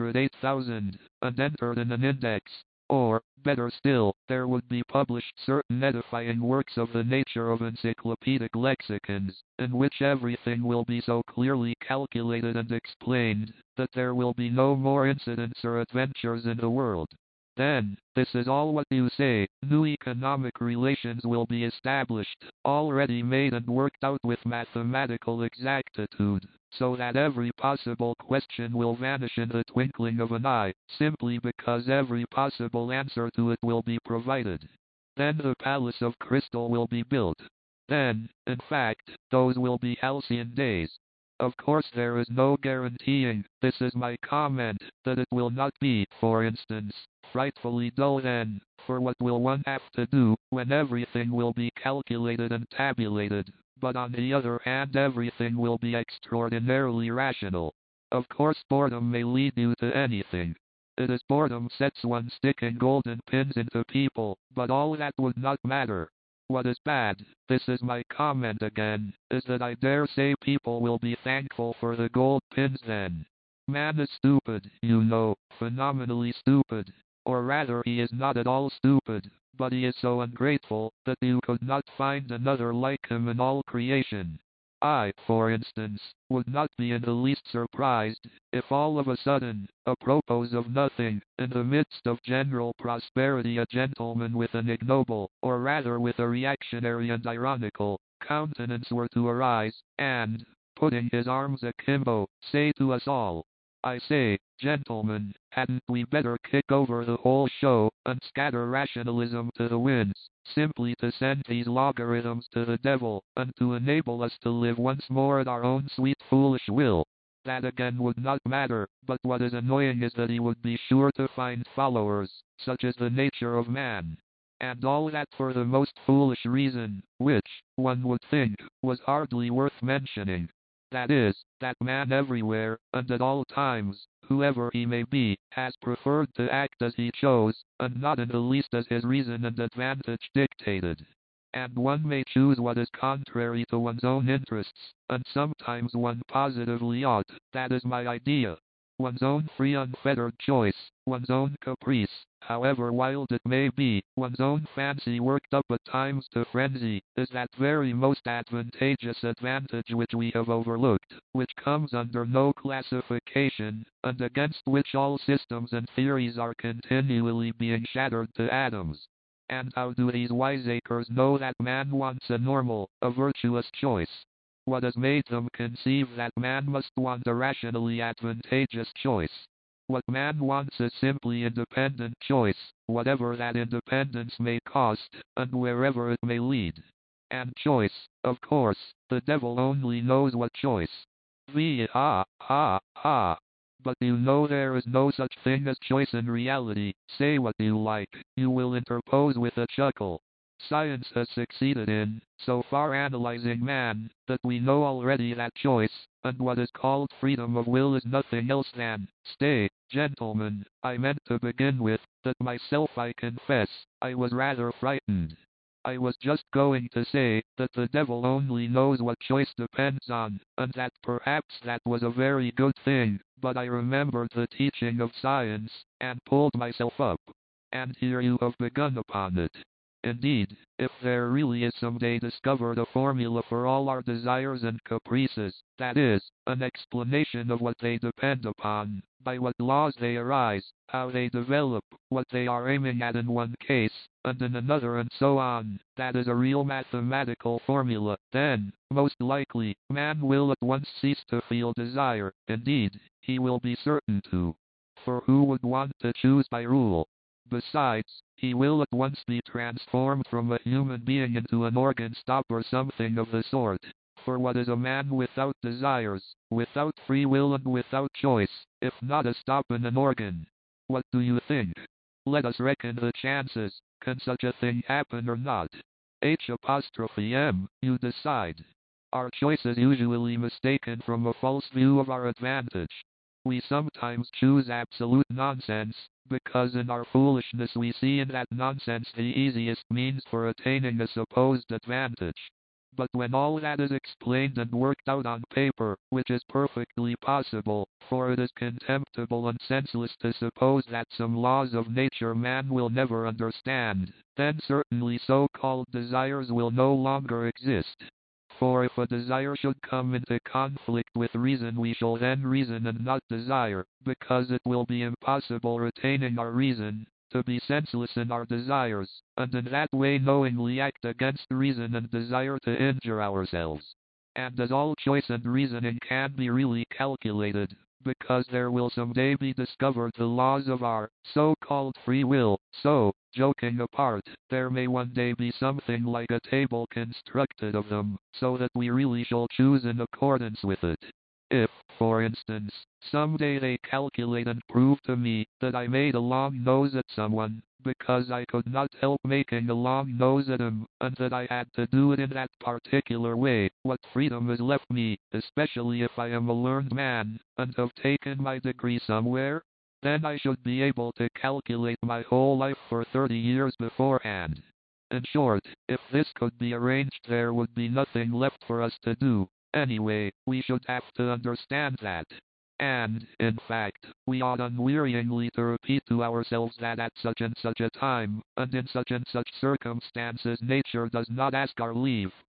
108,000, and entered in an index. Or, better still, there would be published certain edifying works of the nature of encyclopedic lexicons, in which everything will be so clearly calculated and explained, that there will be no more incidents or adventures in the world. Then, this is all what you say, new economic relations will be established, already made and worked out with mathematical exactitude, so that every possible question will vanish in the twinkling of an eye, simply because every possible answer to it will be provided. Then the palace of crystal will be built. Then, in fact, those will be halcyon days. Of course there is no guaranteeing, this is my comment, that it will not be, for instance, frightfully dull then, for what will one have to do, when everything will be calculated and tabulated, but on the other hand everything will be extraordinarily rational. Of course boredom may lead you to anything. It is boredom sets one sticking golden pins into people, but all that would not matter. What is bad, this is my comment again, is that I dare say people will be thankful for the gold pins then. Man is stupid, you know, phenomenally stupid. Or rather he is not at all stupid, but he is so ungrateful, that you could not find another like him in all creation. I, for instance, would not be in the least surprised if all of a sudden, apropos of nothing, in the midst of general prosperity a gentleman with an ignoble, or rather with a reactionary and ironical, countenance were to arise, and, putting his arms akimbo, say to us all, "I say, gentlemen, hadn't we better kick over the whole show, and scatter rationalism to the winds, simply to send these logarithms to the devil, and to enable us to live once more at our own sweet foolish will?" That again would not matter, but what is annoying is that he would be sure to find followers, such is the nature of man. And all that for the most foolish reason, which, one would think, was hardly worth mentioning. That is, that man everywhere, and at all times, whoever he may be, has preferred to act as he chose, and not in the least as his reason and advantage dictated. And one may choose what is contrary to one's own interests, and sometimes one positively ought, that is my idea. One's own free unfettered choice, one's own caprice, however wild it may be, one's own fancy worked up at times to frenzy, is that very most advantageous advantage which we have overlooked, which comes under no classification, and against which all systems and theories are continually being shattered to atoms. And how do these wiseacres know that man wants a normal, a virtuous choice? What has made them conceive that man must want a rationally advantageous choice? What man wants is simply independent choice, whatever that independence may cost, and wherever it may lead. And choice, of course, the devil only knows what choice. Ha, ha, ha. But you know there is no such thing as choice in reality, say what you like, you will interpose with a chuckle. Science has succeeded in, so far analyzing man, that we know already that choice, and what is called freedom of will is nothing else than, stay, gentlemen, I meant to begin with, that myself I confess, I was rather frightened. I was just going to say, that the devil only knows what choice depends on, and that perhaps that was a very good thing, but I remembered the teaching of science, and pulled myself up. And here you have begun upon it. Indeed, if there really is someday discovered a formula for all our desires and caprices, that is, an explanation of what they depend upon, by what laws they arise, how they develop, what they are aiming at in one case, and in another and so on, that is a real mathematical formula, then, most likely, man will at once cease to feel desire, indeed, he will be certain to. For who would want to choose by rule? Besides, he will at once be transformed from a human being into an organ stop or something of the sort. For what is a man without desires, without free will and without choice, if not a stop in an organ? What do you think? Let us reckon the chances. Can such a thing happen or not? H''M, you decide. Our choice is usually mistaken from a false view of our advantage. We sometimes choose absolute nonsense, because in our foolishness we see in that nonsense the easiest means for attaining a supposed advantage. But when all that is explained and worked out on paper, which is perfectly possible, for it is contemptible and senseless to suppose that some laws of nature man will never understand, then certainly so-called desires will no longer exist. For if a desire should come into conflict with reason we shall then reason and not desire, because it will be impossible retaining our reason, to be senseless in our desires, and in that way knowingly act against reason and desire to injure ourselves. And as all choice and reasoning can be really calculated, because there will someday be discovered the laws of our so-called free will, so, joking apart, there may one day be something like a table constructed of them, so that we really shall choose in accordance with it. If, for instance, someday they calculate and prove to me that I made a long nose at someone, because I could not help making a long nose at him, and that I had to do it in that particular way, what freedom is left me, especially if I am a learned man, and have taken my degree somewhere? Then I should be able to calculate my whole life for 30 years beforehand. In short, if this could be arranged there would be nothing left for us to do. Anyway, we should have to understand that. And, in fact, we ought unwearyingly to repeat to ourselves that at such and such a time, and in such and such circumstances nature does not ask our leave.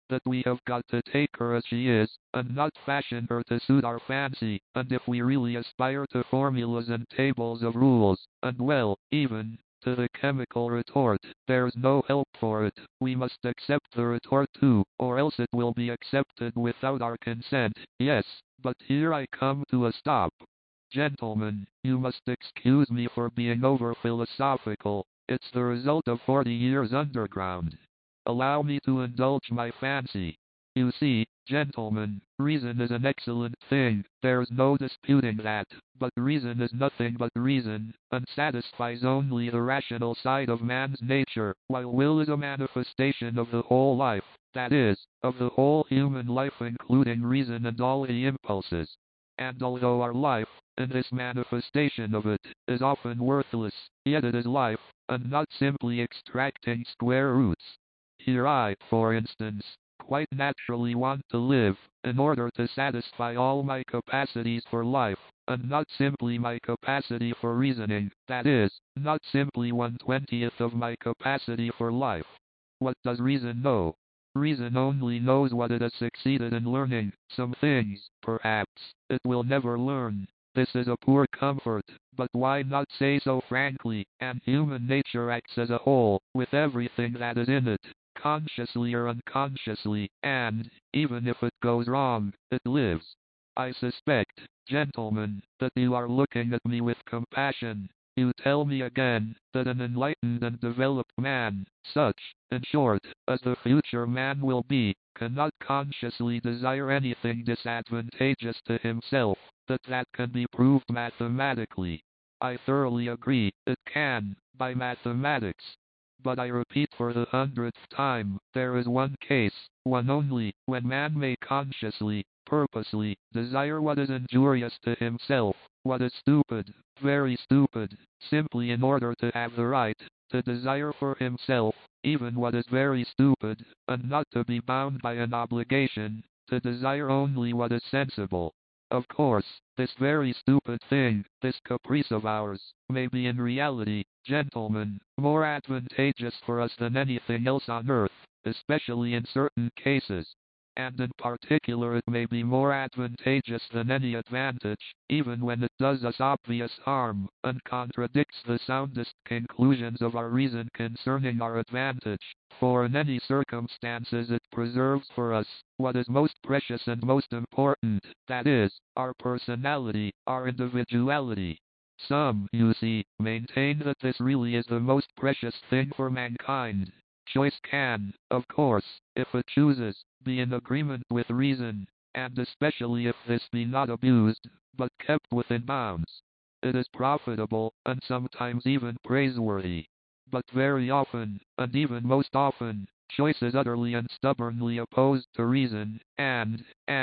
that we have got to take her as she is, and not fashion her to suit our fancy, and if we really aspire to formulas and tables of rules, and well, even to the chemical retort, there's no help for it. We must accept the retort too, or else it will be accepted without our consent. Yes, but here I come to a stop. Gentlemen, you must excuse me for being over philosophical. It's the result of 40 years underground. Allow me to indulge my fancy. You see, gentlemen, reason is an excellent thing, there's no disputing that, but reason is nothing but reason, and satisfies only the rational side of man's nature, while will is a manifestation of the whole life, that is, of the whole human life including reason and all the impulses. And although our life, in this manifestation of it, is often worthless, yet it is life, and not simply extracting square roots. Here I, for instance, quite naturally want to live, in order to satisfy all my capacities for life, and not simply my capacity for reasoning, that is, not simply 1/20th of my capacity for life. What does reason know? Reason only knows what it has succeeded in learning. Some things, perhaps, it will never learn. This is a poor comfort, but why not say so frankly, and human nature acts as a whole, with everything that is in it, consciously or unconsciously, and, even if it goes wrong, it lives. I suspect, gentlemen, that you are looking at me with compassion. You tell me again, that an enlightened and developed man, such, in short, as the future man will be, cannot consciously desire anything disadvantageous to himself, that can be proved mathematically. I thoroughly agree, it can, by mathematics. But I repeat for the 100th time, there is one case, one only, when man may consciously, purposely, desire what is injurious to himself, what is stupid, very stupid, simply in order to have the right, to desire for himself, even what is very stupid, and not to be bound by an obligation, to desire only what is sensible. Of course, this very stupid thing, this caprice of ours, may be in reality, gentlemen, more advantageous for us than anything else on earth, especially in certain cases. And in particular it may be more advantageous than any advantage, even when it does us obvious harm, and contradicts the soundest conclusions of our reason concerning our advantage, for in any circumstances it preserves for us what is most precious and most important, that is, our personality, our individuality. Some, you see, maintain that this really is the most precious thing for mankind. Choice can, of course, if it chooses, be in agreement with reason, and especially if this be not abused, but kept within bounds. It is profitable, and sometimes even praiseworthy. But very often, and even most often, choice is utterly and stubbornly opposed to reason, and,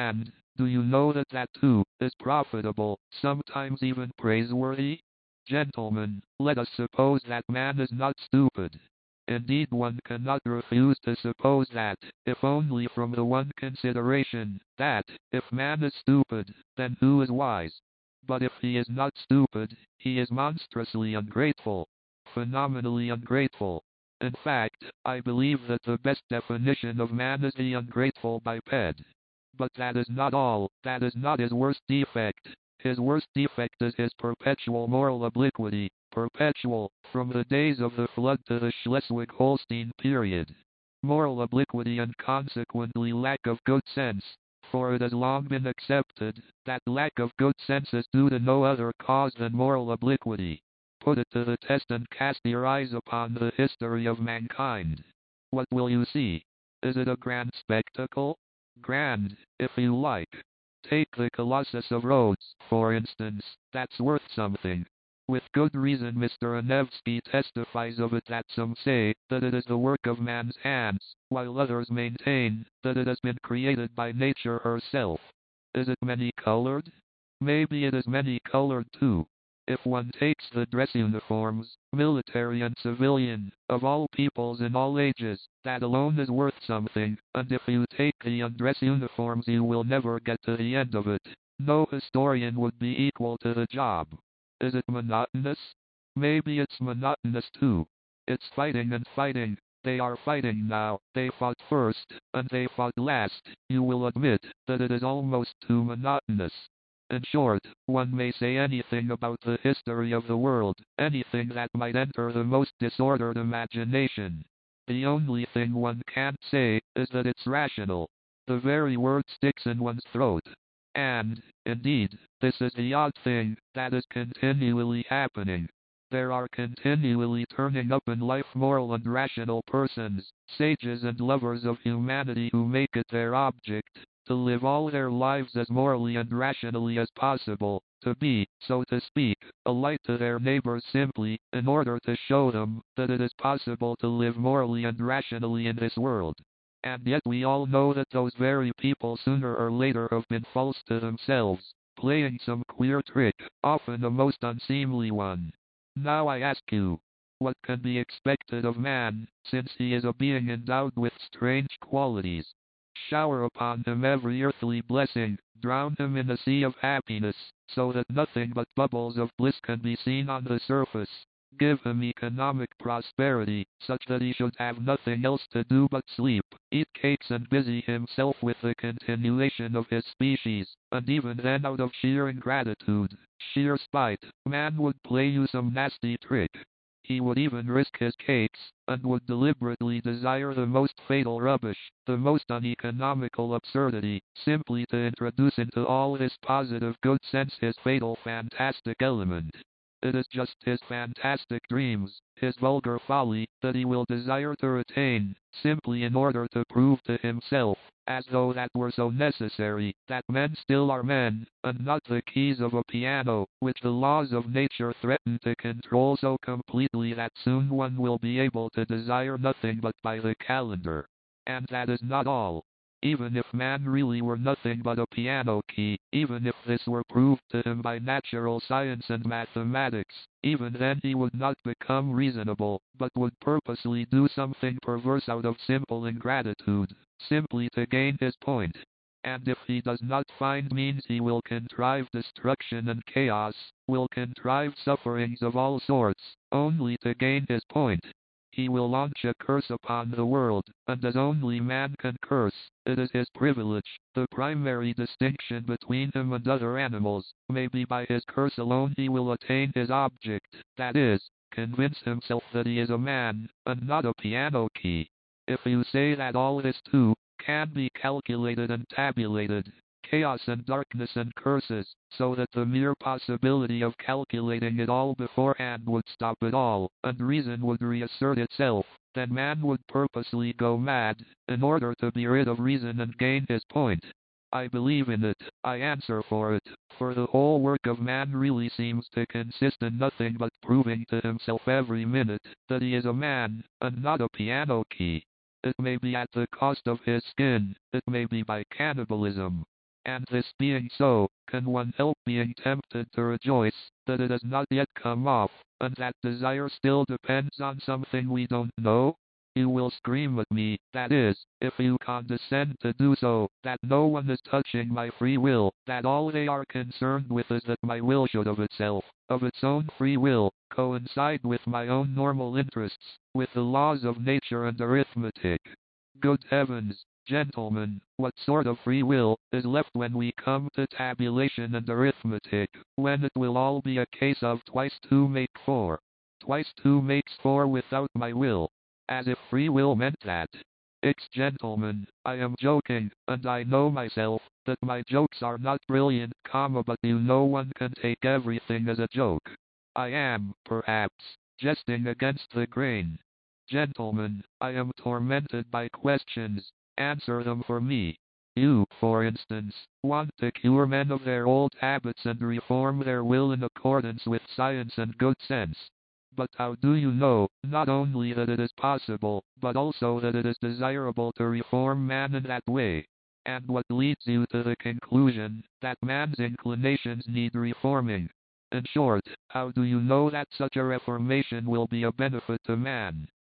do you know that too, is profitable, sometimes even praiseworthy? Gentlemen, let us suppose that man is not stupid. Indeed one cannot refuse to suppose that, if only from the one consideration, that, if man is stupid, then who is wise? But if he is not stupid, he is monstrously ungrateful, phenomenally ungrateful. In fact, I believe that the best definition of man is the ungrateful biped. But that is not all, that is not his worst defect. His worst defect is his perpetual moral obliquity, perpetual, from the days of the flood to the Schleswig-Holstein period. Moral obliquity and consequently lack of good sense, for it has long been accepted that lack of good sense is due to no other cause than moral obliquity. Put it to the test and cast your eyes upon the history of mankind. What will you see? Is it a grand spectacle? Grand, if you like. Take the Colossus of Rhodes, for instance, that's worth something. With good reason Mr. Anevsky testifies of it that some say that it is the work of man's hands, while others maintain that it has been created by nature herself. Is it many-colored? Maybe it is many-colored too. If one takes the dress uniforms, military and civilian, of all peoples in all ages, that alone is worth something, and if you take the undress uniforms you will never get to the end of it. No historian would be equal to the job. Is it monotonous? Maybe it's monotonous too. It's fighting and fighting. They are fighting now. They fought first, and they fought last. You will admit that it is almost too monotonous. In short, one may say anything about the history of the world, anything that might enter the most disordered imagination. The only thing one can't say is that it's rational. The very word sticks in one's throat. And, indeed, this is the odd thing that is continually happening. There are continually turning up in life moral and rational persons, sages and lovers of humanity who make it their object to live all their lives as morally and rationally as possible, to be, so to speak, a light to their neighbors simply, in order to show them that it is possible to live morally and rationally in this world. And yet we all know that those very people sooner or later have been false to themselves, playing some queer trick, often a most unseemly one. Now I ask you, what can be expected of man, since he is a being endowed with strange qualities? Shower upon him every earthly blessing, drown him in a sea of happiness, so that nothing but bubbles of bliss can be seen on the surface. Give him economic prosperity, such that he should have nothing else to do but sleep, eat cakes and busy himself with the continuation of his species, and even then out of sheer ingratitude, sheer spite, man would play you some nasty trick. He would even risk his cakes, and would deliberately desire the most fatal rubbish, the most uneconomical absurdity, simply to introduce into all his positive good sense his fatal fantastic element. It is just his fantastic dreams, his vulgar folly, that he will desire to retain, simply in order to prove to himself, as though that were so necessary, that men still are men, and not the keys of a piano, which the laws of nature threaten to control so completely that soon one will be able to desire nothing but by the calendar. And that is not all. Even if man really were nothing but a piano key, even if this were proved to him by natural science and mathematics, even then he would not become reasonable, but would purposely do something perverse out of simple ingratitude, simply to gain his point. And if he does not find means, he will contrive destruction and chaos, will contrive sufferings of all sorts, only to gain his point. He will launch a curse upon the world, and as only man can curse, it is his privilege. The primary distinction between him and other animals, maybe by his curse alone he will attain his object, that is, convince himself that he is a man, and not a piano key. If you say that all this too can be calculated and tabulated, chaos and darkness and curses, so that the mere possibility of calculating it all beforehand would stop it all, and reason would reassert itself, then man would purposely go mad, in order to be rid of reason and gain his point. I believe in it, I answer for it, for the whole work of man really seems to consist in nothing but proving to himself every minute that he is a man, and not a piano key. It may be at the cost of his skin, it may be by cannibalism. And this being so, can one help being tempted to rejoice that it has not yet come off, and that desire still depends on something we don't know? You will scream at me, that is, if you condescend to do so, that no one is touching my free will, that all they are concerned with is that my will should of itself, of its own free will, coincide with my own normal interests, with the laws of nature and arithmetic. Good heavens, gentlemen, what sort of free will is left when we come to tabulation and arithmetic, when it will all be a case of twice two make four? Twice two makes four without my will. As if free will meant that. Gentlemen, I am joking, and I know myself, that my jokes are not brilliant, but you know one can take everything as a joke. I am, perhaps, jesting against the grain. Gentlemen, I am tormented by questions. Answer them for me. You, for instance, want to cure men of their old habits and reform their will in accordance with science and good sense. But how do you know, not only that it is possible, but also that it is desirable to reform man in that way? And what leads you to the conclusion that man's inclinations need reforming? In short, how do you know that such a reformation will be a benefit to man?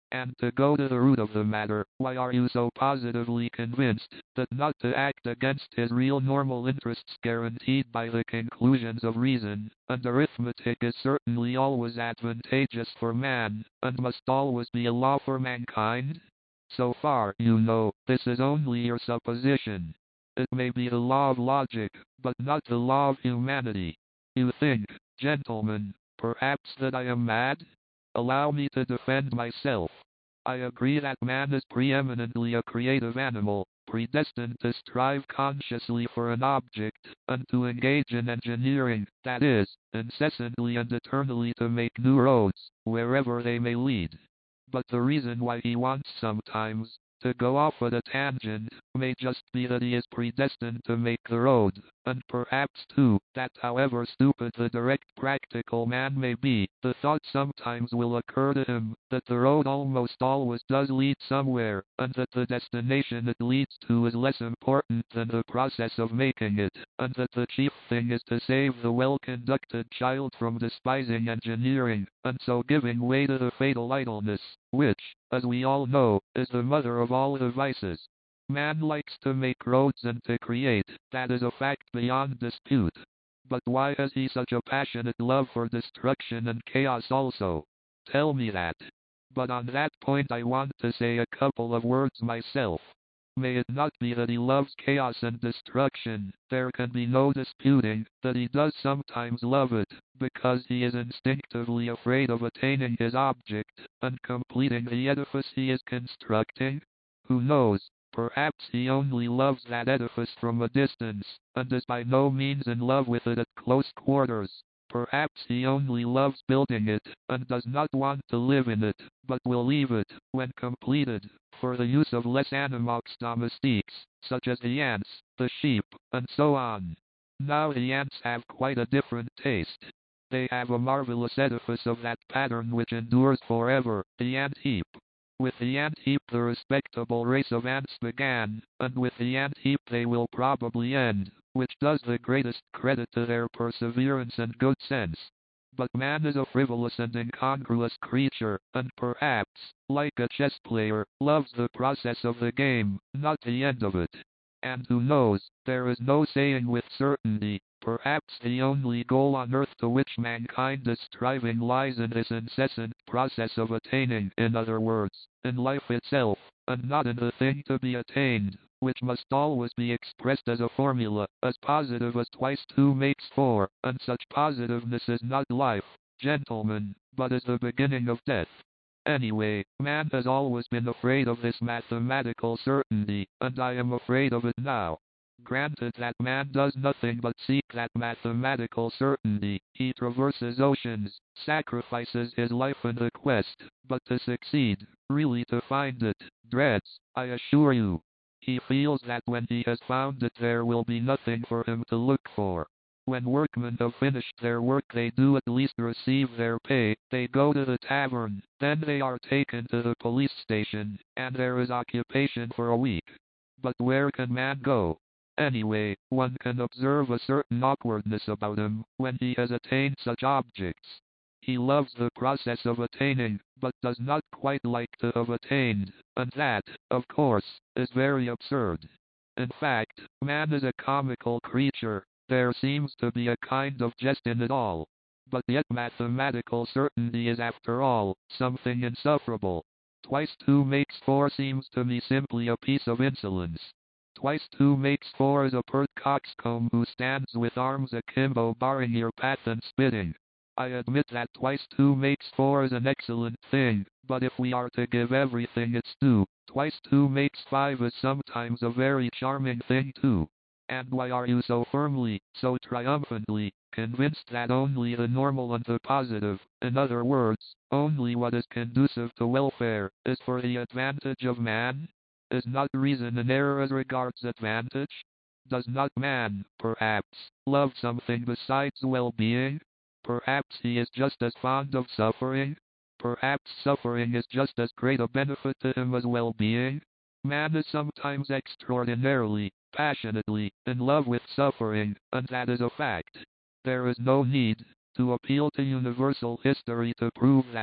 And to go to the root of the matter, why are you so positively convinced that not to act against his real normal interests guaranteed by the conclusions of reason and arithmetic is certainly always advantageous for man, and must always be a law for mankind? So far, you know, this is only your supposition. It may be the law of logic, but not the law of humanity. You think, gentlemen, perhaps that I am mad? Allow me to defend myself. I agree that man is preeminently a creative animal, predestined to strive consciously for an object, and to engage in engineering, that is, incessantly and eternally to make new roads, wherever they may lead. But the reason why he wants sometimes to go off at a tangent may just be that he is predestined to make the road, and perhaps too, that however stupid the direct practical man may be, the thought sometimes will occur to him that the road almost always does lead somewhere, and that the destination it leads to is less important than the process of making it, and that the chief thing is to save the well-conducted child from despising engineering, and so giving way to the fatal idleness, which, as we all know, is the mother of all the vices. Man likes to make roads and to create, that is a fact beyond dispute. But why has he such a passionate love for destruction and chaos also? Tell me that. But on that point I want to say a couple of words myself. May it not be that he loves chaos and destruction, there can be no disputing that he does sometimes love it, because he is instinctively afraid of attaining his object, and completing the edifice he is constructing? Who knows, perhaps he only loves that edifice from a distance, and is by no means in love with it at close quarters. Perhaps he only loves building it, and does not want to live in it, but will leave it, when completed, for the use of les animaux domestiques, such as the ants, the sheep, and so on. Now the ants have quite a different taste. They have a marvelous edifice of that pattern which endures forever, the ant heap. With the ant heap the respectable race of ants began, and with the ant heap they will probably end, which does the greatest credit to their perseverance and good sense. But man is a frivolous and incongruous creature, and perhaps, like a chess player, loves the process of the game, not the end of it. And who knows, there is no saying with certainty, perhaps the only goal on earth to which mankind is striving lies in this incessant process of attaining, in other words, in life itself, and not in the thing to be attained, which must always be expressed as a formula, as positive as twice two makes four, and such positiveness is not life, gentlemen, but is the beginning of death. Anyway, man has always been afraid of this mathematical certainty, and I am afraid of it now. Granted that man does nothing but seek that mathematical certainty, he traverses oceans, sacrifices his life in the quest, but to succeed, really to find it, dreads, I assure you. He feels that when he has found it there will be nothing for him to look for. When workmen have finished their work they do at least receive their pay, they go to the tavern, then they are taken to the police station, and there is occupation for a week. But where can man go? Anyway, one can observe a certain awkwardness about him when he has attained such objects. He loves the process of attaining, but does not quite like to have attained, and that, of course, is very absurd. In fact, man is a comical creature. There seems to be a kind of jest in it all. But yet mathematical certainty is after all something insufferable. Twice two makes four seems to me simply a piece of insolence. Twice two makes four is a pert coxcomb who stands with arms akimbo barring your path and spitting. I admit that twice two makes four is an excellent thing, but if we are to give everything its due, twice two makes five is sometimes a very charming thing too. And why are you so firmly, so triumphantly, convinced that only the normal and the positive, in other words, only what is conducive to welfare, is for the advantage of man? Is not reason in error as regards advantage? Does not man, perhaps, love something besides well-being? Perhaps he is just as fond of suffering? Perhaps suffering is just as great a benefit to him as well-being? Man is sometimes extraordinarily, passionately, in love with suffering, and that is a fact. There is no need to appeal to universal history to prove that.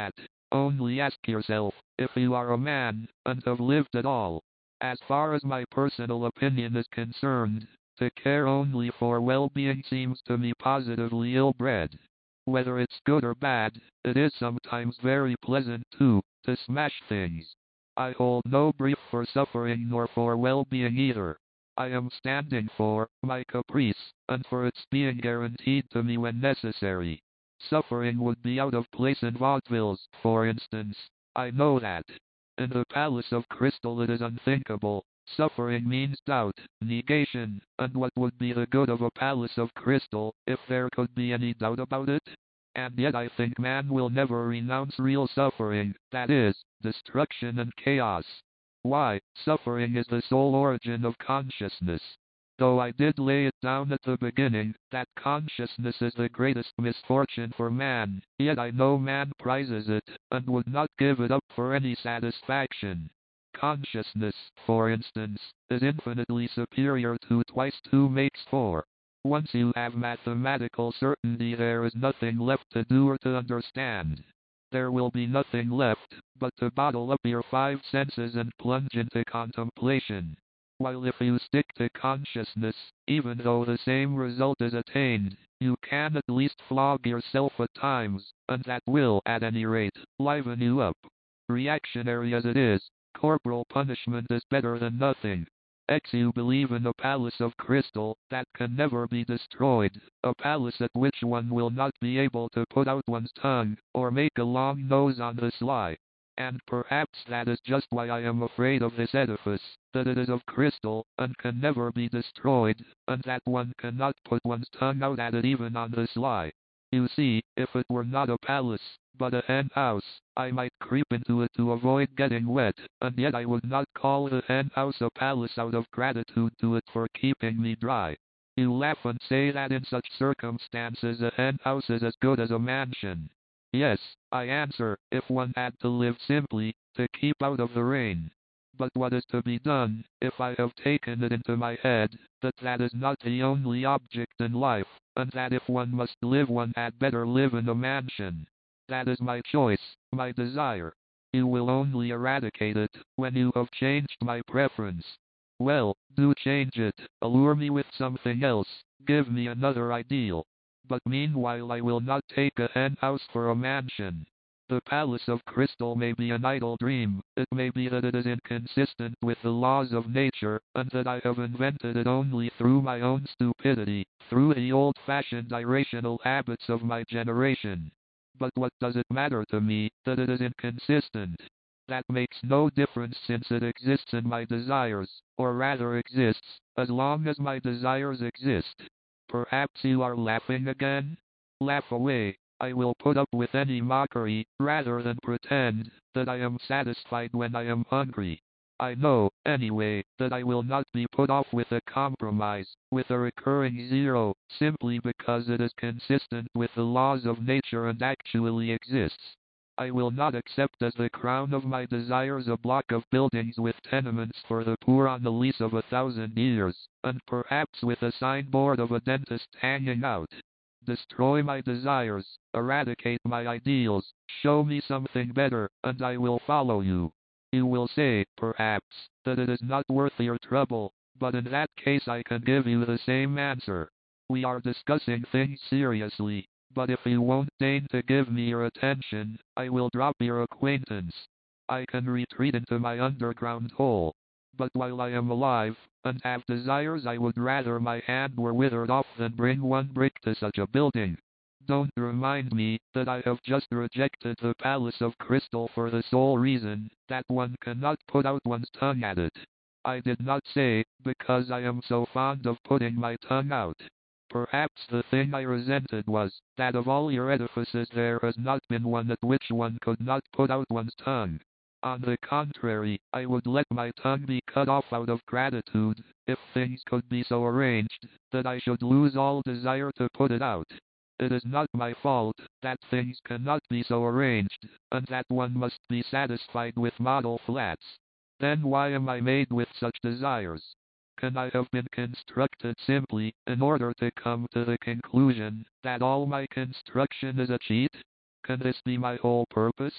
Only ask yourself, if you are a man, and have lived at all. As far as my personal opinion is concerned, to care only for well-being seems to me positively ill-bred. Whether it's good or bad, it is sometimes very pleasant too, to smash things. I hold no brief for suffering nor for well-being either. I am standing for my caprice, and for its being guaranteed to me when necessary. Suffering would be out of place in vaudevilles, for instance. I know that. In the palace of crystal it is unthinkable. Suffering means doubt, negation, and what would be the good of a palace of crystal, if there could be any doubt about it? And yet I think man will never renounce real suffering, that is, destruction and chaos. Why, suffering is the sole origin of consciousness. Though I did lay it down at the beginning, that consciousness is the greatest misfortune for man, yet I know man prizes it, and would not give it up for any satisfaction. Consciousness, for instance, is infinitely superior to twice two makes four. Once you have mathematical certainty, there is nothing left to do or to understand. There will be nothing left but to bottle up your five senses and plunge into contemplation. While if you stick to consciousness, even though the same result is attained, you can at least flog yourself at times, and that will, at any rate, liven you up. Reactionary as it is, corporal punishment is better than nothing. You believe in a palace of crystal that can never be destroyed, a palace at which one will not be able to put out one's tongue, or make a long nose on the sly. And perhaps that is just why I am afraid of this edifice, that it is of crystal, and can never be destroyed, and that one cannot put one's tongue out at it even on the sly. You see, if it were not a palace, but a hen house, I might creep into it to avoid getting wet, and yet I would not call the hen house a palace out of gratitude to it for keeping me dry. You laugh and say that in such circumstances a hen house is as good as a mansion. Yes, I answer, if one had to live simply, to keep out of the rain. But what is to be done, if I have taken it into my head, that that is not the only object in life, and that if one must live one had better live in a mansion? That is my choice, my desire. You will only eradicate it, when you have changed my preference. Well, do change it, allure me with something else, give me another ideal. But meanwhile I will not take a hen house for a mansion. The palace of crystal may be an idle dream, it may be that it is inconsistent with the laws of nature, and that I have invented it only through my own stupidity, through the old-fashioned irrational habits of my generation. But what does it matter to me, that it is inconsistent? That makes no difference since it exists in my desires, or rather exists, as long as my desires exist. Perhaps you are laughing again? Laugh away. I will put up with any mockery, rather than pretend that I am satisfied when I am hungry. I know, anyway, that I will not be put off with a compromise, with a recurring zero, simply because it is consistent with the laws of nature and actually exists. I will not accept as the crown of my desires a block of buildings with tenements for the poor on the lease of 1,000 years, and perhaps with a signboard of a dentist hanging out. Destroy my desires, eradicate my ideals, show me something better, and I will follow you. You will say, perhaps, that it is not worth your trouble, but in that case I can give you the same answer. We are discussing things seriously, but if you won't deign to give me your attention, I will drop your acquaintance. I can retreat into my underground hole. But while I am alive, and have desires, I would rather my hand were withered off than bring one brick to such a building. Don't remind me that I have just rejected the palace of crystal for the sole reason that one cannot put out one's tongue at it. I did not say, because I am so fond of putting my tongue out. Perhaps the thing I resented was, that of all your edifices there has not been one at which one could not put out one's tongue. On the contrary, I would let my tongue be cut off out of gratitude, if things could be so arranged, that I should lose all desire to put it out. It is not my fault, that things cannot be so arranged, and that one must be satisfied with model flats. Then why am I made with such desires? Can I have been constructed simply, in order to come to the conclusion, that all my construction is a cheat? Can this be my whole purpose?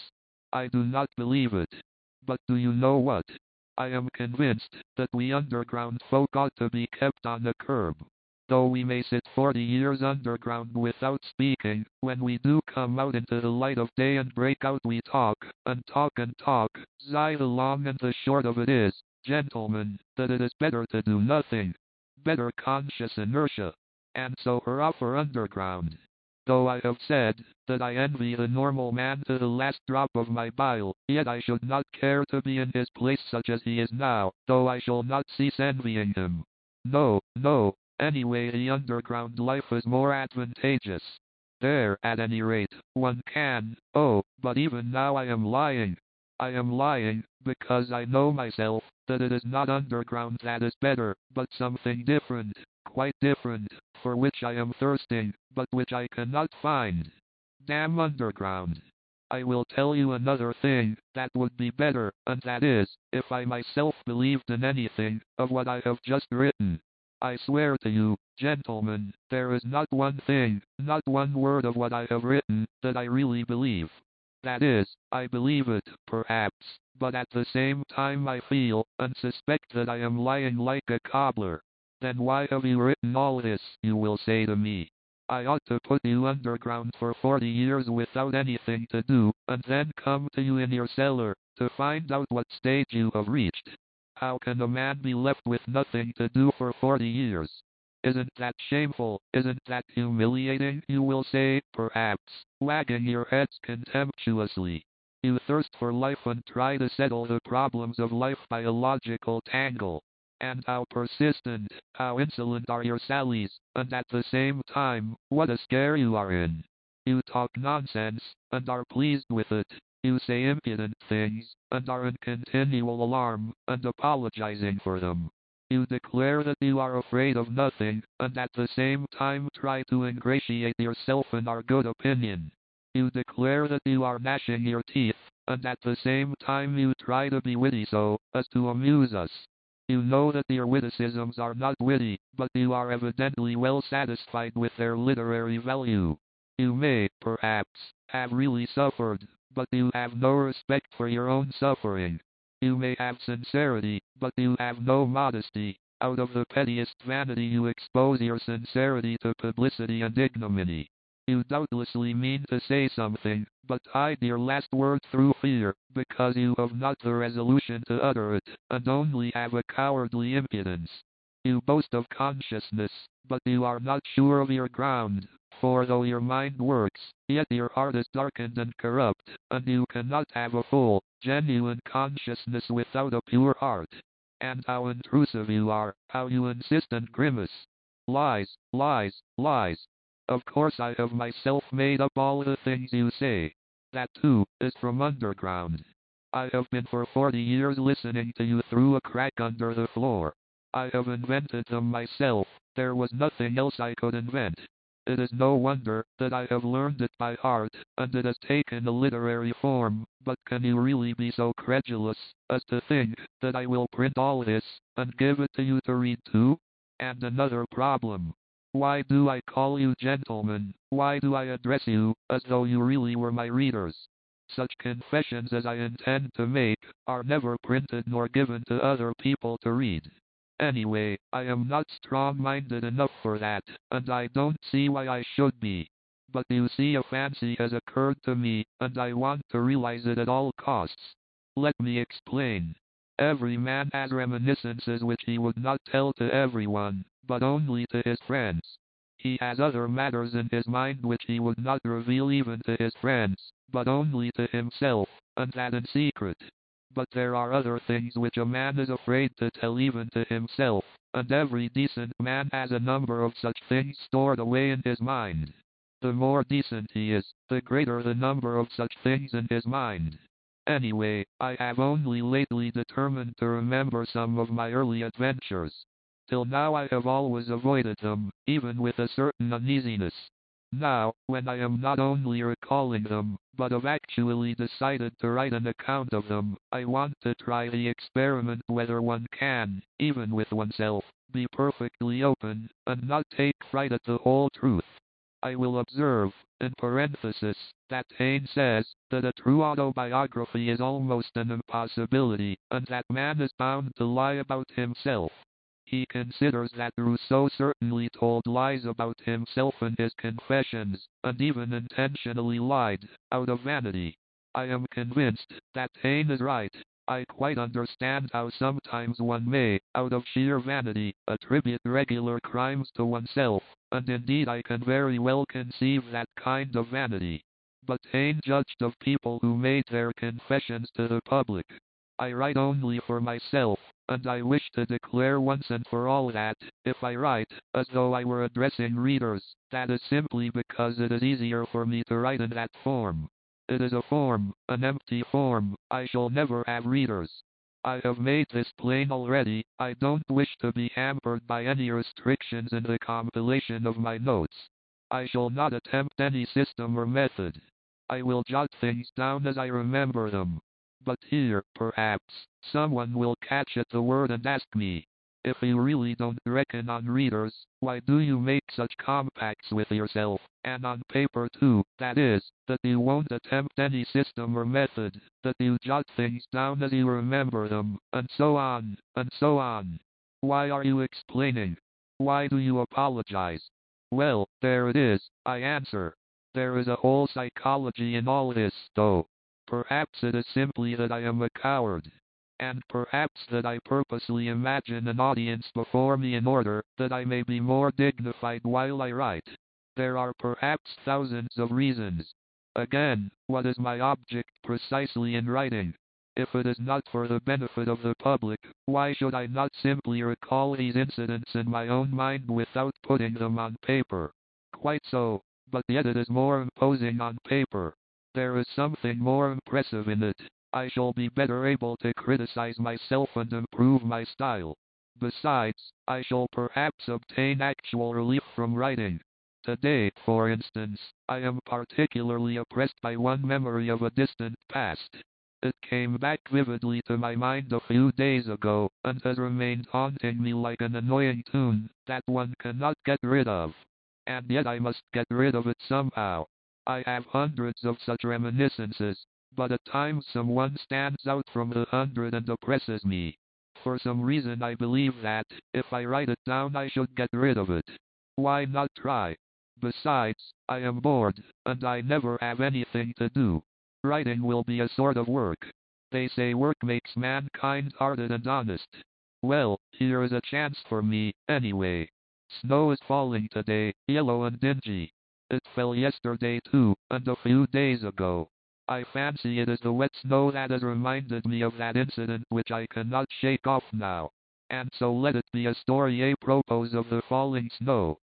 I do not believe it. But do you know what? I am convinced that we underground folk ought to be kept on the curb. Though we may sit 40 years underground without speaking, when we do come out into the light of day and break out we talk, and talk and talk. The long and the short of it is, gentlemen, that it is better to do nothing. Better conscious inertia. And so hurrah for underground. Though I have said that I envy the normal man to the last drop of my bile, yet I should not care to be in his place such as he is now, though I shall not cease envying him. No, no, anyway the underground life is more advantageous. There, at any rate, one can, oh, but even now I am lying. I am lying, because I know myself, that it is not underground that is better, but something different, quite different, for which I am thirsting, but which I cannot find. Damn underground. I will tell you another thing, that would be better, and that is, if I myself believed in anything, of what I have just written. I swear to you, gentlemen, there is not one thing, not one word of what I have written, that I really believe. That is, I believe it, perhaps, but at the same time I feel, and suspect that I am lying like a cobbler. Then why have you written all this, you will say to me. I ought to put you underground for 40 years without anything to do, and then come to you in your cellar, to find out what stage you have reached. How can a man be left with nothing to do for 40 years? Isn't that shameful? Isn't that humiliating? You will say, perhaps, wagging your heads contemptuously. You thirst for life and try to settle the problems of life by a logical tangle. And how persistent, how insolent are your sallies, and at the same time, what a scare you are in. You talk nonsense, and are pleased with it. You say impudent things, and are in continual alarm, and apologizing for them. You declare that you are afraid of nothing, and at the same time try to ingratiate yourself in our good opinion. You declare that you are gnashing your teeth, and at the same time you try to be witty so as to amuse us. You know that your witticisms are not witty, but you are evidently well satisfied with their literary value. You may, perhaps, have really suffered, but you have no respect for your own suffering. You may have sincerity, but you have no modesty. Out of the pettiest vanity you expose your sincerity to publicity and ignominy. You doubtlessly mean to say something, but hide your last word through fear, because you have not the resolution to utter it, and only have a cowardly impudence. You boast of consciousness, but you are not sure of your ground, for though your mind works, yet your heart is darkened and corrupt, and you cannot have a full, genuine consciousness without a pure heart. And how intrusive you are, how you insist and grimace. Lies, lies, lies. Of course I have myself made up all the things you say. That too, is from underground. I have been for 40 years listening to you through a crack under the floor. I have invented them myself, there was nothing else I could invent. It is no wonder that I have learned it by heart, and it has taken a literary form, but can you really be so credulous as to think that I will print all this, and give it to you to read too? And another problem. Why do I call you gentlemen? Why do I address you, as though you really were my readers? Such confessions as I intend to make, are never printed nor given to other people to read. Anyway, I am not strong-minded enough for that, and I don't see why I should be. But you see a fancy has occurred to me, and I want to realize it at all costs. Let me explain. Every man has reminiscences which he would not tell to everyone, but only to his friends. He has other matters in his mind which he would not reveal even to his friends, but only to himself, and that in secret. But there are other things which a man is afraid to tell even to himself, and every decent man has a number of such things stored away in his mind. The more decent he is, the greater the number of such things in his mind. Anyway, I have only lately determined to remember some of my early adventures. Till now I have always avoided them, even with a certain uneasiness. Now, when I am not only recalling them, but have actually decided to write an account of them, I want to try the experiment whether one can, even with oneself, be perfectly open, and not take fright at the whole truth. I will observe, in parenthesis, that Taine says that a true autobiography is almost an impossibility, and that man is bound to lie about himself. He considers that Rousseau certainly told lies about himself in his confessions, and even intentionally lied, out of vanity. I am convinced that Taine is right. I quite understand how sometimes one may, out of sheer vanity, attribute regular crimes to oneself, and indeed I can very well conceive that kind of vanity. But Taine judged of people who made their confessions to the public. I write only for myself, and I wish to declare once and for all that, if I write, as though I were addressing readers, that is simply because it is easier for me to write in that form. It is a form, an empty form. I shall never have readers. I have made this plain already. I don't wish to be hampered by any restrictions in the compilation of my notes. I shall not attempt any system or method. I will jot things down as I remember them. But here, perhaps, someone will catch at the word and ask me, if you really don't reckon on readers, why do you make such compacts with yourself, and on paper too, that is, that you won't attempt any system or method, that you jot things down as you remember them, and so on, and so on. Why are you explaining? Why do you apologize? Well, there it is, I answer. There is a whole psychology in all this, though. Perhaps it is simply that I am a coward. And perhaps that I purposely imagine an audience before me in order that I may be more dignified while I write. There are perhaps thousands of reasons. Again, what is my object precisely in writing? If it is not for the benefit of the public, why should I not simply recall these incidents in my own mind without putting them on paper? Quite so, but yet it is more imposing on paper. There is something more impressive in it. I shall be better able to criticize myself and improve my style. Besides, I shall perhaps obtain actual relief from writing. Today, for instance, I am particularly oppressed by one memory of a distant past. It came back vividly to my mind a few days ago, and has remained haunting me like an annoying tune that one cannot get rid of. And yet I must get rid of it somehow. I have hundreds of such reminiscences, but at times someone stands out from the hundred and oppresses me. For some reason I believe that, if I write it down I should get rid of it. Why not try? Besides, I am bored, and I never have anything to do. Writing will be a sort of work. They say work makes man kind-hearted and honest. Well, here is a chance for me, anyway. Snow is falling today, yellow and dingy. It fell yesterday too, and a few days ago. I fancy it is the wet snow that has reminded me of that incident which I cannot shake off now. And so let it be a story apropos of the falling snow.